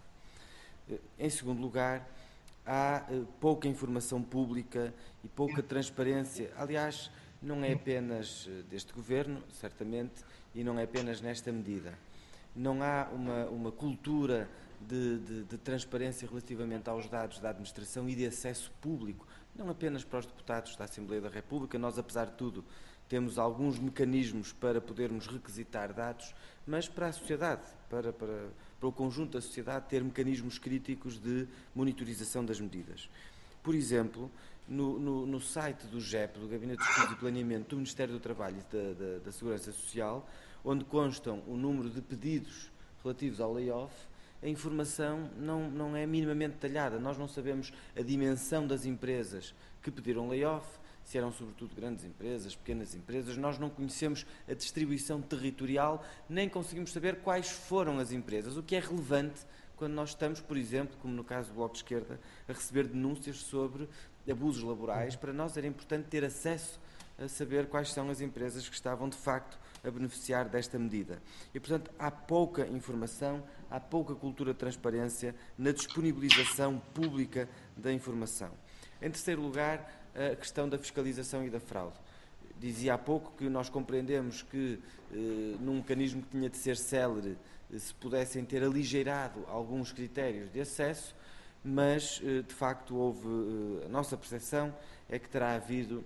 Em segundo lugar, há pouca informação pública e pouca transparência. Aliás, não é apenas deste Governo, certamente, e não é apenas nesta medida. Não há uma cultura de transparência relativamente aos dados da administração e de acesso público, não apenas para os deputados da Assembleia da República. Nós, apesar de tudo, temos alguns mecanismos para podermos requisitar dados, mas para a sociedade, para o conjunto da sociedade, ter mecanismos críticos de monitorização das medidas. Por exemplo, no site do GEP, do Gabinete de Estudos e Planeamento do Ministério do Trabalho e da Segurança Social, onde constam o número de pedidos relativos ao layoff, a informação não é minimamente detalhada. Nós não sabemos a dimensão das empresas que pediram layoff, se eram sobretudo grandes empresas, pequenas empresas. Nós não conhecemos a distribuição territorial, nem conseguimos saber quais foram as empresas, o que é relevante quando nós estamos, por exemplo, como no caso do Bloco de Esquerda, a receber denúncias sobre abusos laborais. Para nós era importante ter acesso a saber quais são as empresas que estavam, de facto, a beneficiar desta medida. E, portanto, há pouca informação, há pouca cultura de transparência na disponibilização pública da informação. Em terceiro lugar, a questão da fiscalização e da fraude. Dizia há pouco que nós compreendemos que, num mecanismo que tinha de ser célere, se pudessem ter aligeirado alguns critérios de acesso, mas, de facto, a nossa percepção é que terá havido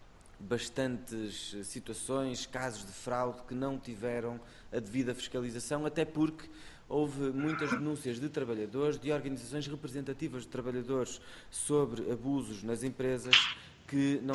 bastantes situações, casos de fraude que não tiveram a devida fiscalização, até porque houve muitas denúncias de trabalhadores, de organizações representativas de trabalhadores sobre abusos nas empresas que não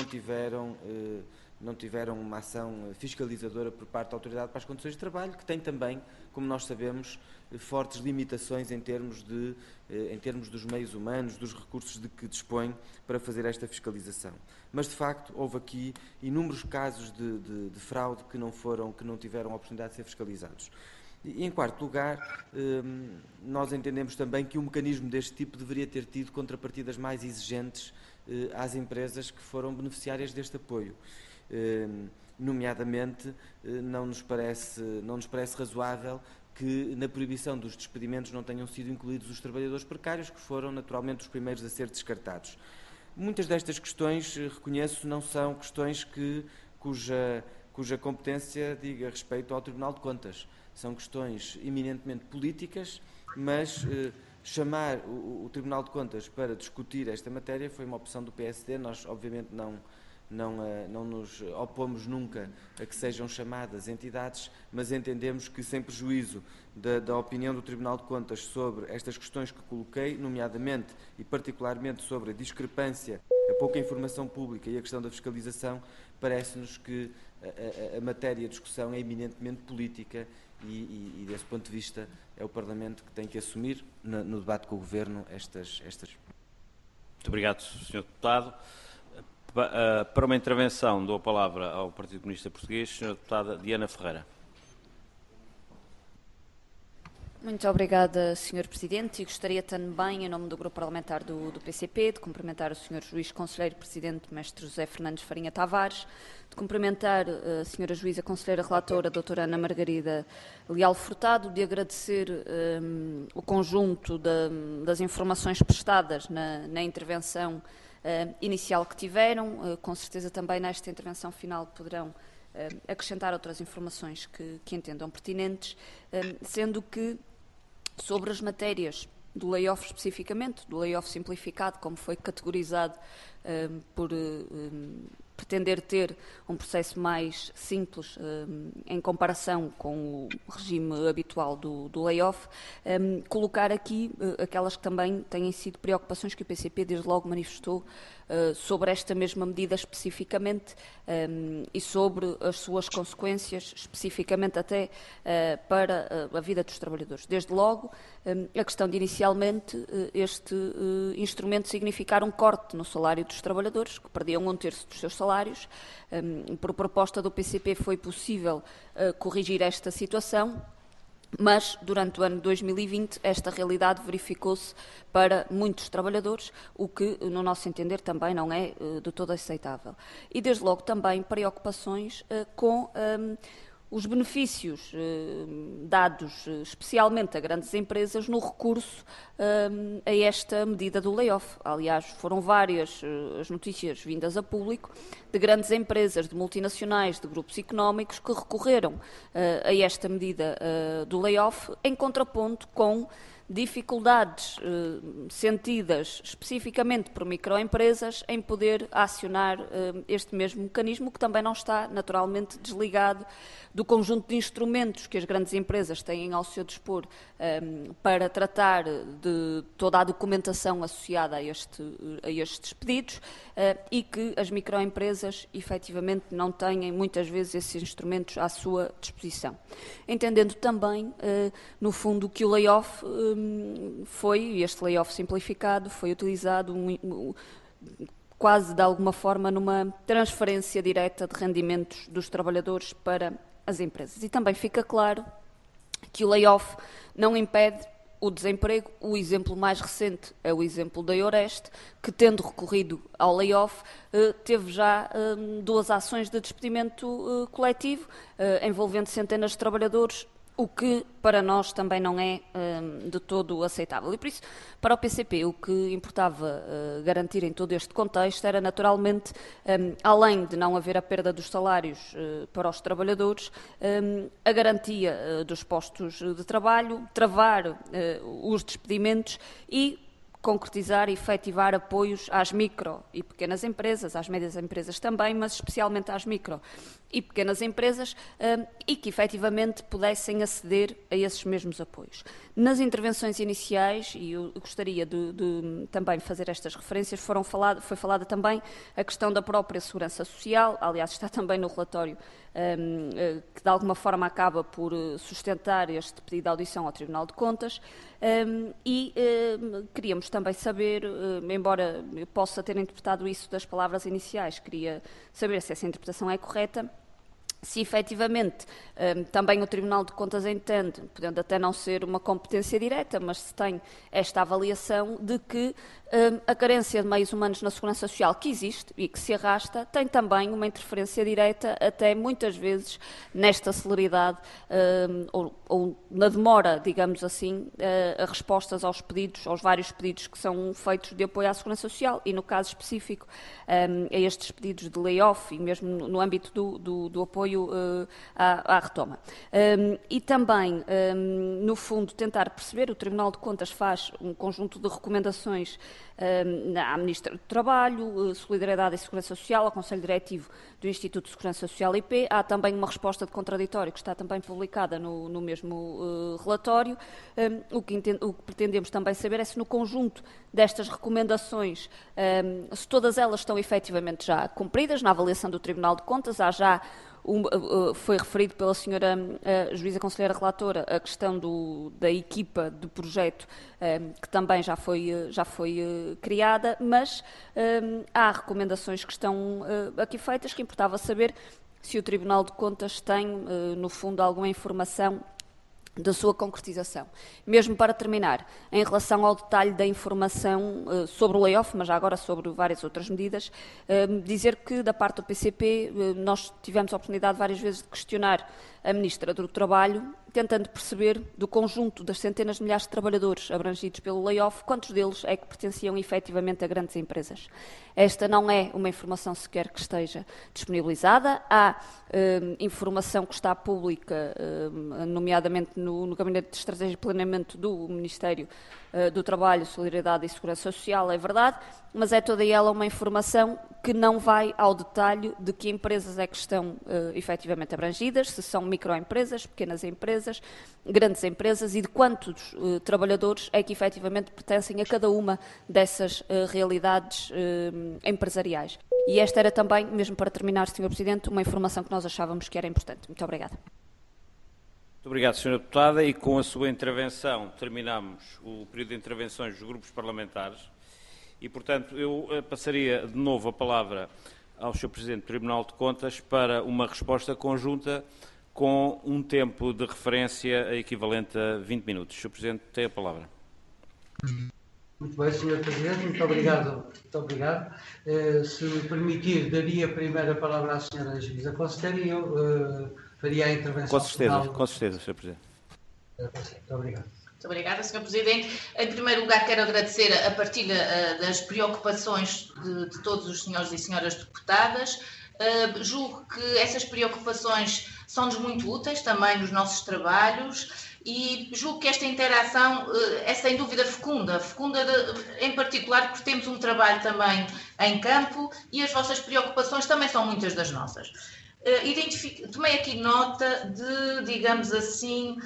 tiveram uma ação fiscalizadora por parte da Autoridade para as Condições de Trabalho, que tem também, como nós sabemos, fortes limitações em termos dos meios humanos, dos recursos de que dispõe para fazer esta fiscalização. Mas, de facto, houve aqui inúmeros casos de fraude que não tiveram a oportunidade de ser fiscalizados. E, em quarto lugar, nós entendemos também que um mecanismo deste tipo deveria ter tido contrapartidas mais exigentes às empresas que foram beneficiárias deste apoio. Nomeadamente, não nos parece razoável que na proibição dos despedimentos não tenham sido incluídos os trabalhadores precários, que foram naturalmente os primeiros a ser descartados. Muitas destas questões, reconheço, não são questões cuja competência diga respeito ao Tribunal de Contas. são questões eminentemente políticas, mas chamar o Tribunal de Contas para discutir esta matéria foi uma opção do PSD. Nós, obviamente, não nos opomos nunca a que sejam chamadas entidades, mas entendemos que, sem prejuízo da opinião do Tribunal de Contas sobre estas questões que coloquei, nomeadamente e particularmente sobre a discrepância, a pouca informação pública e a questão da fiscalização, parece-nos que a matéria de discussão é eminentemente política e, desse ponto de vista, é o Parlamento que tem que assumir no debate com o Governo estas. Muito obrigado, Sr. Deputado. Para uma intervenção, dou a palavra ao Partido Comunista Português, Sra. Deputada Diana Ferreira. Muito obrigada, Sr. Presidente, e gostaria também, em nome do Grupo Parlamentar do PCP, de cumprimentar o Sr. Juiz Conselheiro Presidente, Mestre José Fernandes Farinha Tavares, de cumprimentar a Sra. Juíza Conselheira Relatora, Doutora Ana Margarida Leal Furtado, de agradecer o conjunto das informações prestadas na intervenção inicial que tiveram. Com certeza também nesta intervenção final poderão acrescentar outras informações que entendam pertinentes, sendo que sobre as matérias do layoff especificamente, do layoff simplificado, como foi categorizado por pretender ter um processo mais simples em comparação com o regime habitual do layoff, colocar aqui aquelas que também têm sido preocupações que o PCP desde logo manifestou sobre esta mesma medida especificamente e sobre as suas consequências, especificamente até para a vida dos trabalhadores. Desde logo, a questão de inicialmente este instrumento significar um corte no salário dos trabalhadores, que perdiam 1/3 dos seus salários. Por proposta do PCP foi possível corrigir esta situação, mas durante o ano de 2020 esta realidade verificou-se para muitos trabalhadores, o que, no nosso entender, também não é de todo aceitável. E, desde logo, também preocupações com os benefícios dados especialmente a grandes empresas no recurso a esta medida do layoff. Aliás, foram várias as notícias vindas a público de grandes empresas, de multinacionais, de grupos económicos que recorreram a esta medida do layoff em contraponto com dificuldades sentidas especificamente por microempresas em poder acionar este mesmo mecanismo, que também não está naturalmente desligado do conjunto de instrumentos que as grandes empresas têm ao seu dispor para tratar de toda a documentação associada a estes pedidos e que as microempresas efetivamente não têm muitas vezes esses instrumentos à sua disposição. Entendendo também, no fundo, que o layoff este layoff simplificado foi utilizado quase de alguma forma numa transferência direta de rendimentos dos trabalhadores para as empresas. E também fica claro que o layoff não impede o desemprego. O exemplo mais recente é o exemplo da Eureste, que, tendo recorrido ao layoff, teve já 2 ações de despedimento coletivo, envolvendo centenas de trabalhadores, o que para nós também não é de todo aceitável. E por isso, para o PCP, o que importava garantir em todo este contexto era naturalmente, além de não haver a perda dos salários para os trabalhadores, a garantia dos postos de trabalho, travar os despedimentos e concretizar e efetivar apoios às micro e pequenas empresas, às médias empresas também, mas especialmente às micro e pequenas empresas, e que efetivamente pudessem aceder a esses mesmos apoios. Nas intervenções iniciais, e eu gostaria de também fazer estas referências, foi falada também a questão da própria segurança social, aliás está também no relatório que de alguma forma acaba por sustentar este pedido de audição ao Tribunal de Contas, e queríamos também saber, embora eu possa ter interpretado isso das palavras iniciais, queria saber se essa interpretação é correta, se efetivamente também o Tribunal de Contas entende, podendo até não ser uma competência direta, mas se tem esta avaliação de que A carência de meios humanos na segurança social que existe e que se arrasta tem também uma interferência direta, até muitas vezes nesta celeridade ou na demora, digamos assim, a respostas aos pedidos, aos vários pedidos que são feitos de apoio à segurança social e no caso específico a estes pedidos de layoff e mesmo no âmbito do apoio à retoma. E também, no fundo, tentar perceber, o Tribunal de Contas faz um conjunto de recomendações à Ministra do Trabalho, Solidariedade e Segurança Social, ao Conselho Diretivo do Instituto de Segurança Social IP. Há também uma resposta de contraditório que está também publicada no mesmo relatório. O que pretendemos também saber é se no conjunto destas recomendações, se todas elas estão efetivamente já cumpridas. Na avaliação do Tribunal de Contas há já foi referido pela senhora juíza conselheira relatora a questão da equipa de projeto que também já foi criada, mas há recomendações que estão aqui feitas que importava saber se o Tribunal de Contas tem, no fundo, alguma informação da sua concretização. Mesmo para terminar, em relação ao detalhe da informação sobre o layoff, mas já agora sobre várias outras medidas, dizer que da parte do PCP nós tivemos a oportunidade várias vezes de questionar a Ministra do Trabalho, tentando perceber do conjunto das centenas de milhares de trabalhadores abrangidos pelo layoff, quantos deles é que pertenciam efetivamente a grandes empresas. Esta não é uma informação sequer que esteja disponibilizada. Há informação que está pública, nomeadamente no Gabinete de Estratégia e Planeamento do Ministério do Trabalho, Solidariedade e Segurança Social, é verdade, mas é toda ela uma informação que não vai ao detalhe de que empresas é que estão efetivamente abrangidas, se são microempresas, pequenas empresas, grandes empresas e de quantos trabalhadores é que efetivamente pertencem a cada uma dessas realidades empresariais. E esta era também, mesmo para terminar, Sr. Presidente, uma informação que nós achávamos que era importante. Muito obrigada. Muito obrigado, Sra. Deputada. E com a sua intervenção terminamos o período de intervenções dos grupos parlamentares e, portanto, eu passaria de novo a palavra ao Sr. Presidente do Tribunal de Contas para uma resposta conjunta com um tempo de referência equivalente a 20 minutos. Sr. Presidente, tem a palavra. Muito bem, Sr. Presidente, muito obrigado. Muito obrigado. Se me permitir, daria primeiro a palavra à Sra. Juíza Conselheira e eu faria a intervenção. Com certeza, Sr. Presidente. Muito obrigado. Muito obrigada, Sr. Presidente. Em primeiro lugar, quero agradecer a partilha das preocupações de todos os senhores e senhoras deputadas. Julgo que essas preocupações são-nos muito úteis também nos nossos trabalhos e julgo que esta interação é sem dúvida fecunda em particular porque temos um trabalho também em campo e as vossas preocupações também são muitas das nossas. Tomei aqui nota de, digamos assim,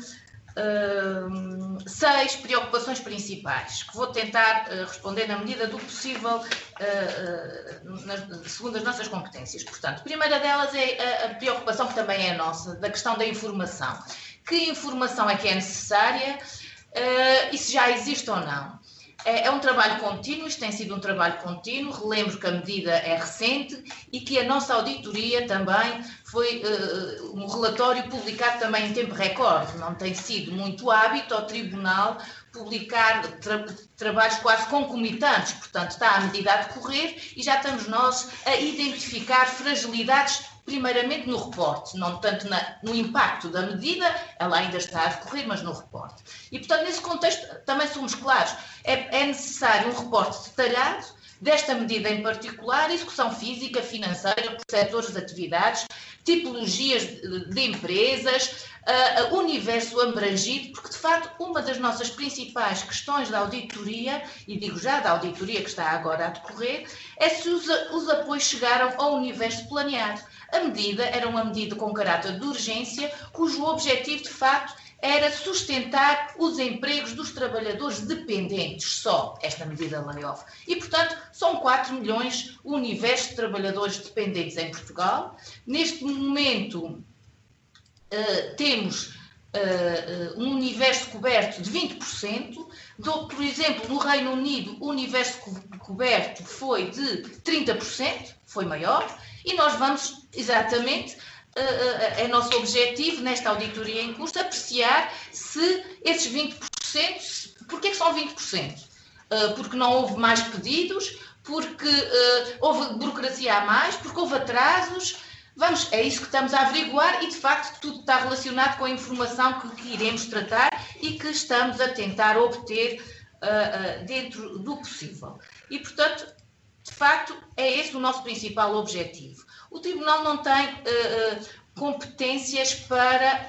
6 preocupações principais, que vou tentar responder na medida do possível, segundo as nossas competências. Portanto, a primeira delas é a preocupação que também é nossa, da questão da informação. Que informação é que é necessária e se já existe ou não? É um trabalho contínuo, isto tem sido um trabalho contínuo, relembro que a medida é recente e que a nossa auditoria também foi um relatório publicado também em tempo recorde. Não tem sido muito hábito ao Tribunal publicar trabalhos quase concomitantes, portanto está a medida a decorrer e já estamos nós a identificar fragilidades primeiramente no reporte, não tanto no impacto da medida, ela ainda está a decorrer, mas no reporte. E, portanto, nesse contexto também somos claros, é necessário um reporte detalhado desta medida em particular, execução física, financeira, por setores de atividades, tipologias de empresas, universo abrangido, porque, de facto, uma das nossas principais questões da auditoria, e digo já da auditoria que está agora a decorrer, é se os apoios chegaram ao universo planeado. A medida era uma medida com caráter de urgência, cujo objetivo, de facto, era sustentar os empregos dos trabalhadores dependentes, só esta medida layoff. E, portanto, são 4 milhões o universo de trabalhadores dependentes em Portugal. Neste momento, temos um universo coberto de 20%. Por exemplo, no Reino Unido, o universo coberto foi de 30%, foi maior. E nós vamos, exatamente, é nosso objetivo, nesta auditoria em curso, apreciar se esses 20%, porque é que são 20%? porque não houve mais pedidos, porque houve burocracia a mais, porque houve atrasos. É isso que estamos a averiguar e, de facto, tudo está relacionado com a informação que iremos tratar e que estamos a tentar obter dentro do possível. E, portanto, de facto, é esse o nosso principal objetivo. O Tribunal não tem competências para,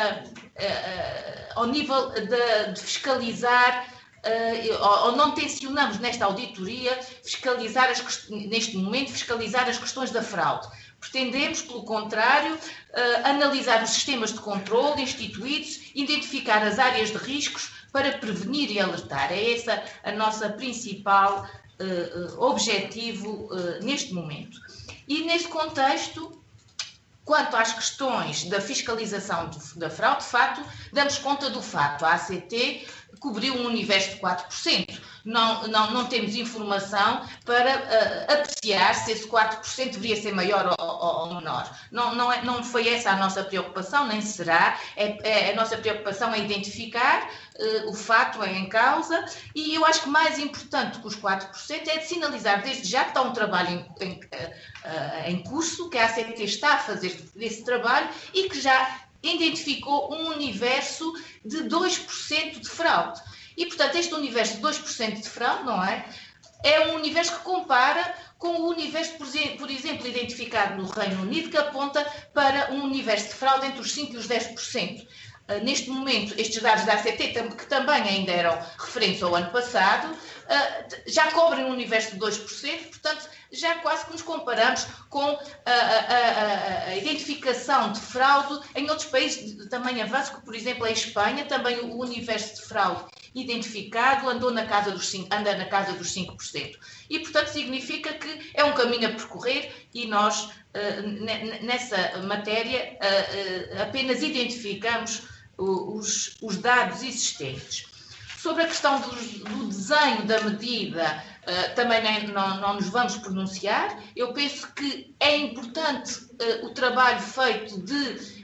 ao nível de fiscalizar, ou não tencionamos nesta auditoria neste momento, fiscalizar as questões da fraude. Pretendemos, pelo contrário, analisar os sistemas de controle instituídos, identificar as áreas de riscos para prevenir e alertar. É esse a nossa principal objetivo neste momento. E nesse contexto, quanto às questões da fiscalização da fraude, de facto, damos conta do fato. A ACT cobriu um universo de 4%. Não temos informação para apreciar se esse 4% deveria ser maior ou menor. Não foi essa a nossa preocupação, nem será. A nossa preocupação é identificar o fato em causa e eu acho que mais importante que os 4% é de sinalizar desde já que está um trabalho em curso, que a ACT está a fazer esse trabalho e que já identificou um universo de 2% de fraude. E, portanto, este universo de 2% de fraude, não é? É um universo que compara com o universo, por exemplo, identificado no Reino Unido, que aponta para um universo de fraude entre os 5% e os 10%. Neste momento, estes dados da ACT, que também ainda eram referentes ao ano passado, já cobrem um universo de 2%, portanto, já quase que nos comparamos com a identificação de fraude em outros países de tamanho avanço, que, por exemplo, a Espanha, também o universo de fraude identificado anda na casa dos 5%. E, portanto, significa que é um caminho a percorrer e nós, nessa matéria, apenas identificamos os dados existentes. Sobre a questão do desenho da medida, também não nos vamos pronunciar. Eu penso que é importante o trabalho feito de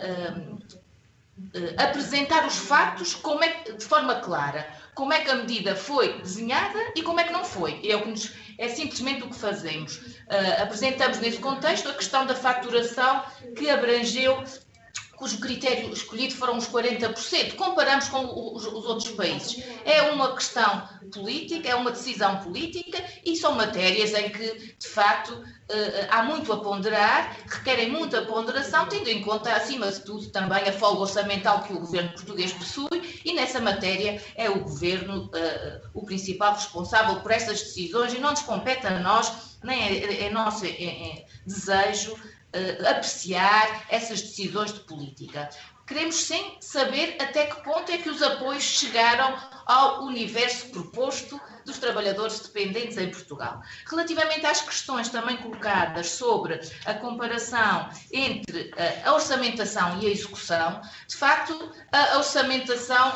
apresentar os fatos de forma clara. Como é que a medida foi desenhada e como é que não foi. É simplesmente o que fazemos. Apresentamos nesse contexto a questão da faturação que abrangeu, cujo critério escolhido foram os 40%. Comparamos com os outros países. É uma questão política, é uma decisão política e são matérias em que, de facto, há muito a ponderar, requerem muita ponderação, tendo em conta, acima de tudo, também a folga orçamental que o governo português possui e, nessa matéria, é o governo o principal responsável por essas decisões e não nos compete a nós, nem é nosso desejo apreciar essas decisões de política. Queremos sim saber até que ponto é que os apoios chegaram ao universo proposto dos trabalhadores dependentes em Portugal. Relativamente às questões também colocadas sobre a comparação entre a orçamentação e a execução, de facto, a orçamentação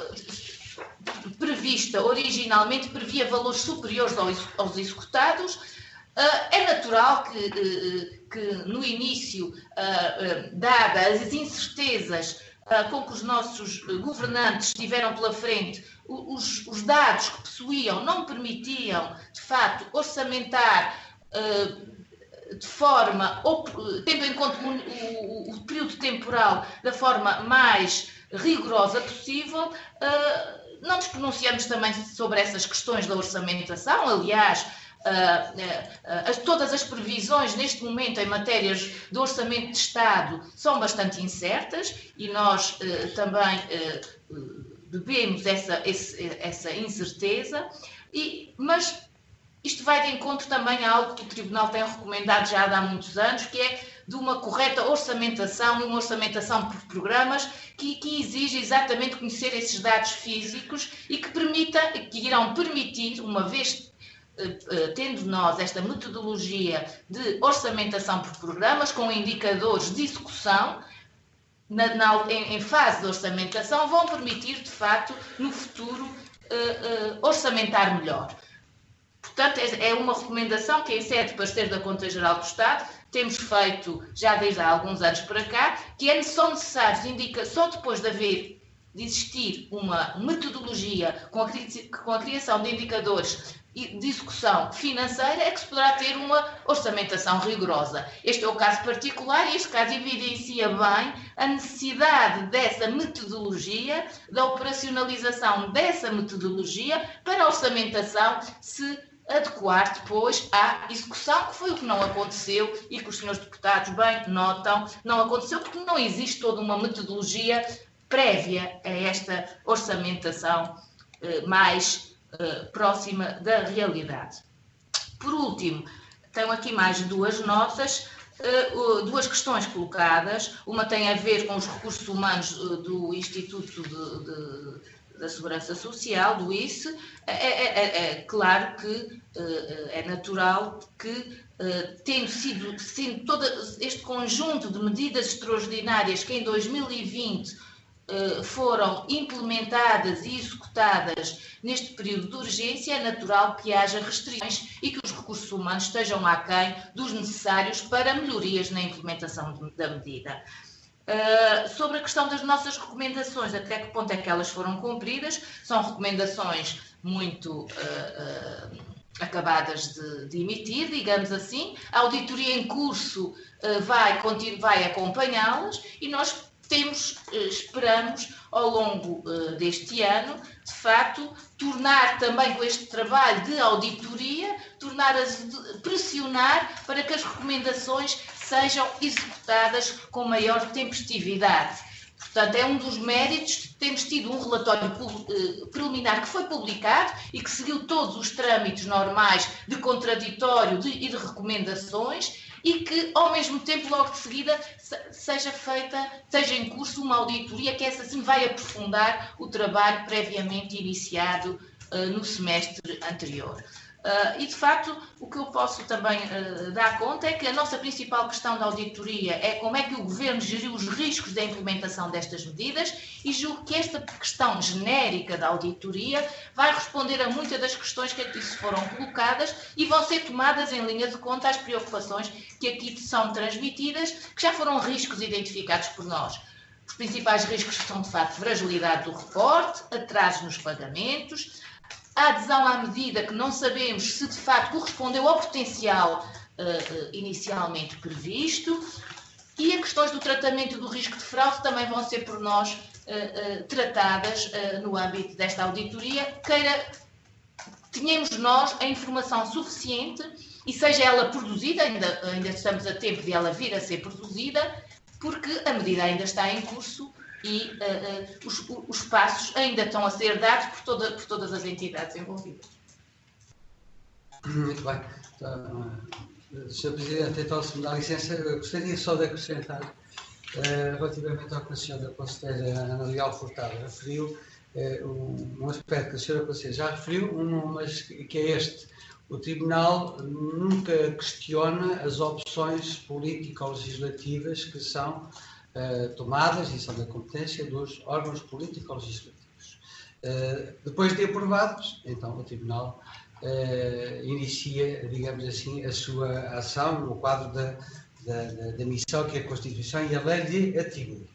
prevista originalmente previa valores superiores aos executados. É natural que no início, dadas as incertezas com que os nossos governantes tiveram pela frente, os dados que possuíam não permitiam, de facto, orçamentar de forma, tendo em conta o período temporal da forma mais rigorosa possível. Não nos pronunciamos também sobre essas questões da orçamentação, aliás, todas as previsões neste momento em matérias de orçamento de Estado são bastante incertas e nós também bebemos essa incerteza, mas isto vai de encontro também a algo que o Tribunal tem recomendado já há muitos anos, que é de uma correta orçamentação e uma orçamentação por programas que exige exatamente conhecer esses dados físicos e que irão permitir, uma vez tendo nós esta metodologia de orçamentação por programas, com indicadores de execução, em fase de orçamentação, vão permitir, de facto, no futuro, orçamentar melhor. Portanto, é uma recomendação que, em sede de parceiro da Conta Geral do Estado, temos feito já desde há alguns anos para cá, que são necessários só depois de haver de existir uma metodologia com a criação de indicadores de execução financeira é que se poderá ter uma orçamentação rigorosa. Este é o caso particular e este caso evidencia bem a necessidade dessa metodologia, da operacionalização dessa metodologia para a orçamentação se adequar depois à execução, que foi o que não aconteceu e que os senhores deputados bem notam, não aconteceu porque não existe toda uma metodologia prévia a esta orçamentação mais próxima da realidade. Por último, tenho aqui mais duas notas, duas questões colocadas. Uma tem a ver com os recursos humanos do Instituto da Segurança Social, do ICE. É claro que é natural que, sendo todo este conjunto de medidas extraordinárias que em 2020 foram implementadas e executadas neste período de urgência, é natural que haja restrições e que os recursos humanos estejam aquém dos necessários para melhorias na implementação da medida. Sobre a questão das nossas recomendações, até que ponto é que elas foram cumpridas, são recomendações muito acabadas de emitir, digamos assim. A auditoria em curso vai acompanhá-las e nós esperamos, ao longo deste ano, de facto, tornar também com este trabalho de auditoria, pressionar para que as recomendações sejam executadas com maior tempestividade. Portanto, é um dos méritos. Temos tido um relatório preliminar que foi publicado e que seguiu todos os trâmites normais de contraditório e de recomendações, e que, ao mesmo tempo, logo de seguida, seja em curso uma auditoria que essa sim vai aprofundar o trabalho previamente iniciado no semestre anterior. E, de facto, o que eu posso também dar conta é que a nossa principal questão da auditoria é como é que o Governo geriu os riscos da implementação destas medidas, e julgo que esta questão genérica da auditoria vai responder a muitas das questões que aqui se foram colocadas e vão ser tomadas em linha de conta às preocupações que aqui são transmitidas, que já foram riscos identificados por nós. Os principais riscos são, de facto, fragilidade do reporte, atrasos nos pagamentos, a adesão à medida que não sabemos se de facto correspondeu ao potencial inicialmente previsto, e as questões do tratamento do risco de fraude também vão ser por nós tratadas no âmbito desta auditoria, tenhamos nós a informação suficiente e seja ela produzida, ainda estamos a tempo de ela vir a ser produzida, porque a medida ainda está em curso e os passos ainda estão a ser dados por todas as entidades envolvidas. Muito bem. Sr. Presidente, então, se me dá licença, eu gostaria só de acrescentar, relativamente ao que a Sra. Conselheira Ana Leal Furtado referiu, um aspecto que a Sra. Conselheira já referiu, mas que é este. O Tribunal nunca questiona as opções político-legislativas que são tomadas e são da competência dos órgãos político-legislativos. Depois de aprovados, então o Tribunal inicia, digamos assim, a sua ação no quadro da missão que a Constituição e a lei lhe atribui.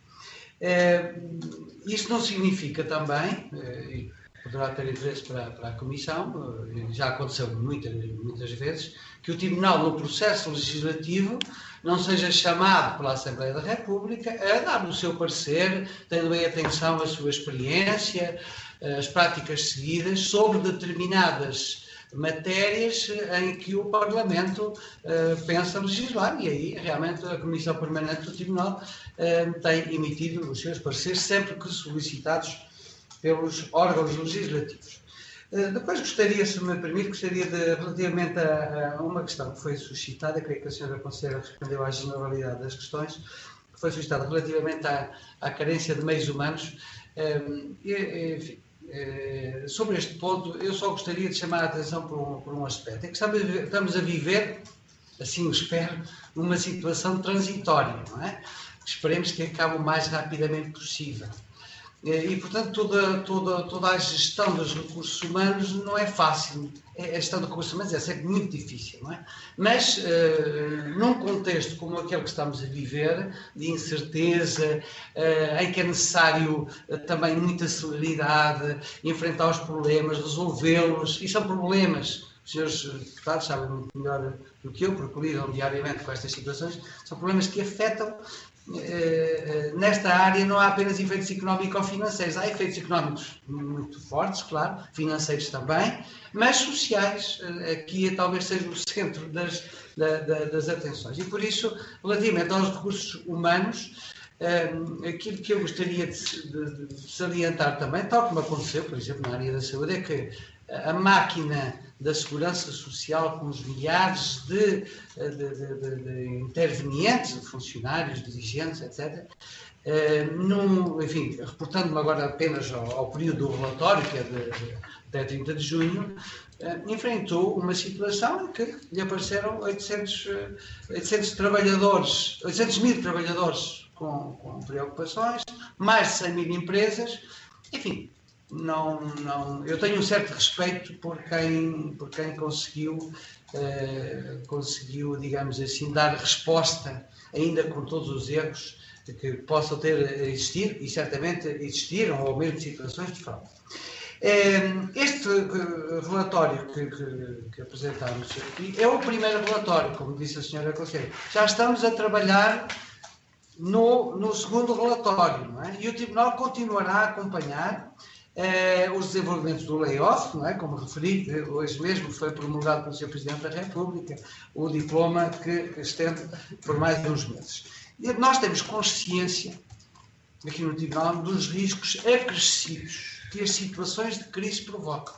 Isto não significa também, e poderá ter interesse para a Comissão, já aconteceu muitas vezes, que o Tribunal, no processo legislativo, não seja chamado pela Assembleia da República a dar o seu parecer, tendo em atenção a sua experiência, as práticas seguidas sobre determinadas matérias em que o Parlamento pensa legislar, e aí realmente a Comissão Permanente do Tribunal tem emitido os seus pareceres sempre que solicitados pelos órgãos legislativos. Depois gostaria, se me permite, relativamente a uma questão que foi suscitada, creio que a Sra. Conselheira respondeu à generalidade das questões, que foi suscitada relativamente à carência de meios humanos. Enfim, sobre este ponto, eu só gostaria de chamar a atenção por um aspecto. É que estamos a viver, assim o espero, numa situação transitória, não é? Esperemos que acabe o mais rapidamente possível. E, portanto, toda a gestão dos recursos humanos não é fácil. A gestão de recursos humanos é sempre muito difícil, não é? Mas, num contexto como aquele que estamos a viver, de incerteza, em que é necessário também muita celeridade, enfrentar os problemas, resolvê-los, e são problemas, os senhores deputados sabem muito melhor do que eu, porque lidam diariamente com estas situações, são problemas que afetam. Nesta área não há apenas efeitos económico-financeiros, há efeitos económicos muito fortes, claro, financeiros também, mas sociais, aqui talvez seja o centro das atenções. E por isso, relativamente aos recursos humanos, aquilo que eu gostaria de salientar também, tal como aconteceu, por exemplo, na área da saúde, é que a máquina da segurança social, com os milhares de intervenientes, de funcionários, dirigentes, etc., enfim, reportando-me agora apenas ao período do relatório, que é até 30 de junho, enfrentou uma situação em que lhe apareceram 800 mil trabalhadores com preocupações, mais de 100 mil empresas, enfim. Eu tenho um certo respeito por quem conseguiu, digamos assim, dar resposta, ainda com todos os erros que possam ter existido, e certamente existiram, ou mesmo situações de fraude. Este relatório que apresentámos aqui é o primeiro relatório, como disse a senhora Conselheira. Já estamos a trabalhar no segundo relatório, não é? E o Tribunal continuará a acompanhar os desenvolvimentos do layoff, não é? Como referi, hoje mesmo foi promulgado pelo Sr. Presidente da República o diploma que estende por mais de uns meses. E nós temos consciência, aqui no Tribunal, dos riscos acrescidos que as situações de crise provocam.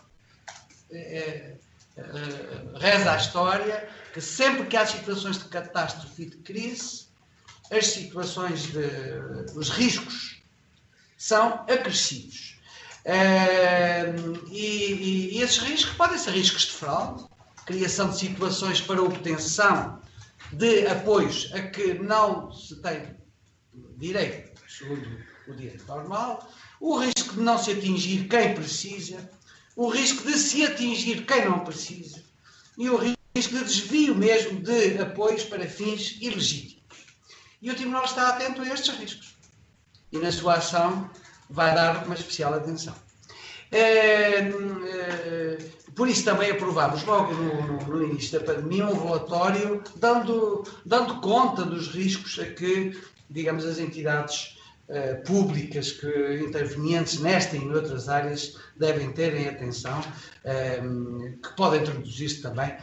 Reza a história que sempre que há situações de catástrofe e de crise, os riscos são acrescidos. E esses riscos podem ser riscos de fraude, criação de situações para obtenção de apoios a que não se tem direito, segundo o direito normal, o risco de não se atingir quem precisa, o risco de se atingir quem não precisa e o risco de desvio mesmo de apoios para fins ilegítimos. E o Tribunal está atento a estes riscos e na sua ação vai dar uma especial atenção. Por isso também aprovámos logo no início da pandemia um relatório dando conta dos riscos a que, digamos, as entidades públicas intervenientes nesta e em outras áreas devem ter em atenção, que podem traduzir-se também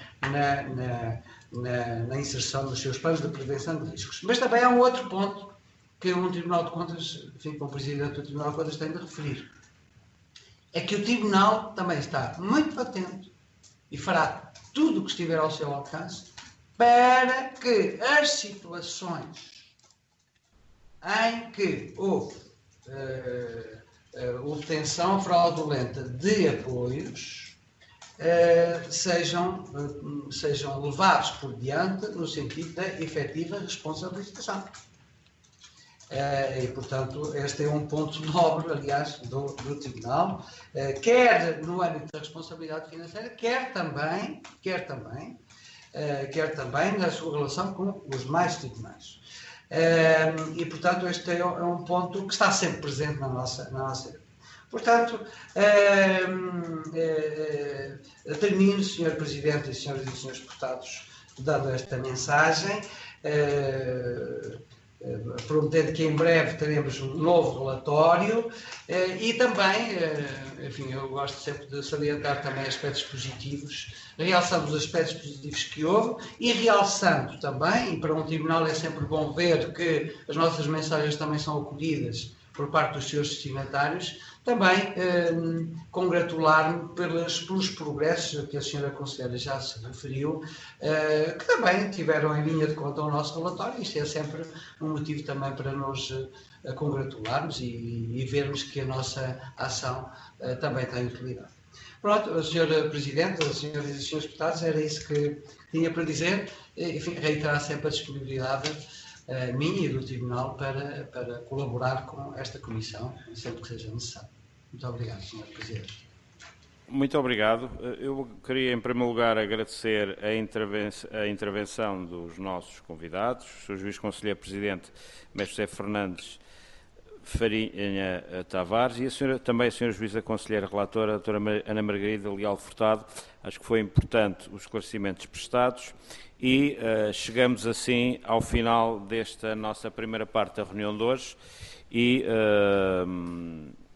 na inserção dos seus planos de prevenção de riscos. Mas também há um outro ponto que um Tribunal de Contas, enfim, como Presidente do Tribunal de Contas, tem de referir. É que o Tribunal também está muito atento e fará tudo o que estiver ao seu alcance para que as situações em que houve obtenção fraudulenta de apoios sejam levados por diante no sentido da efetiva responsabilização. E, portanto, este é um ponto nobre, aliás, do Tribunal, quer no âmbito da responsabilidade financeira, quer também na sua relação com os mais tribunais. E, portanto, este é um ponto que está sempre presente na nossa vida. Portanto, termino, Sr. Presidente e Sras. E Srs. Deputados, dando esta mensagem, prometendo que em breve teremos um novo relatório e também, enfim, eu gosto sempre de salientar também aspectos positivos, realçando os aspectos positivos que houve e realçando também, e para um tribunal é sempre bom ver que as nossas mensagens também são acolhidas por parte dos seus destinatários, também congratular-me pelos progressos que a senhora Conselheira já se referiu, que também tiveram em linha de conta o nosso relatório. Isto é sempre um motivo também para nos congratularmos e vermos que a nossa ação também tem utilidade. Pronto, Sr. Presidente, senhoras e senhores deputados, era isso que tinha para dizer. Enfim, reiterar sempre a disponibilidade minha e do Tribunal para colaborar com esta Comissão, sempre que seja necessário. Muito obrigado, Sr. Presidente. Muito obrigado. Eu queria, em primeiro lugar, agradecer a intervenção dos nossos convidados, o Sr. Juiz Conselheiro Presidente, Mestre José Fernandes Farinha Tavares, e também a Sra. Juíza Conselheira Relatora, a doutora Ana Margarida Leal Furtado. Acho que foi importante os esclarecimentos prestados e chegamos assim ao final desta nossa primeira parte da reunião de hoje e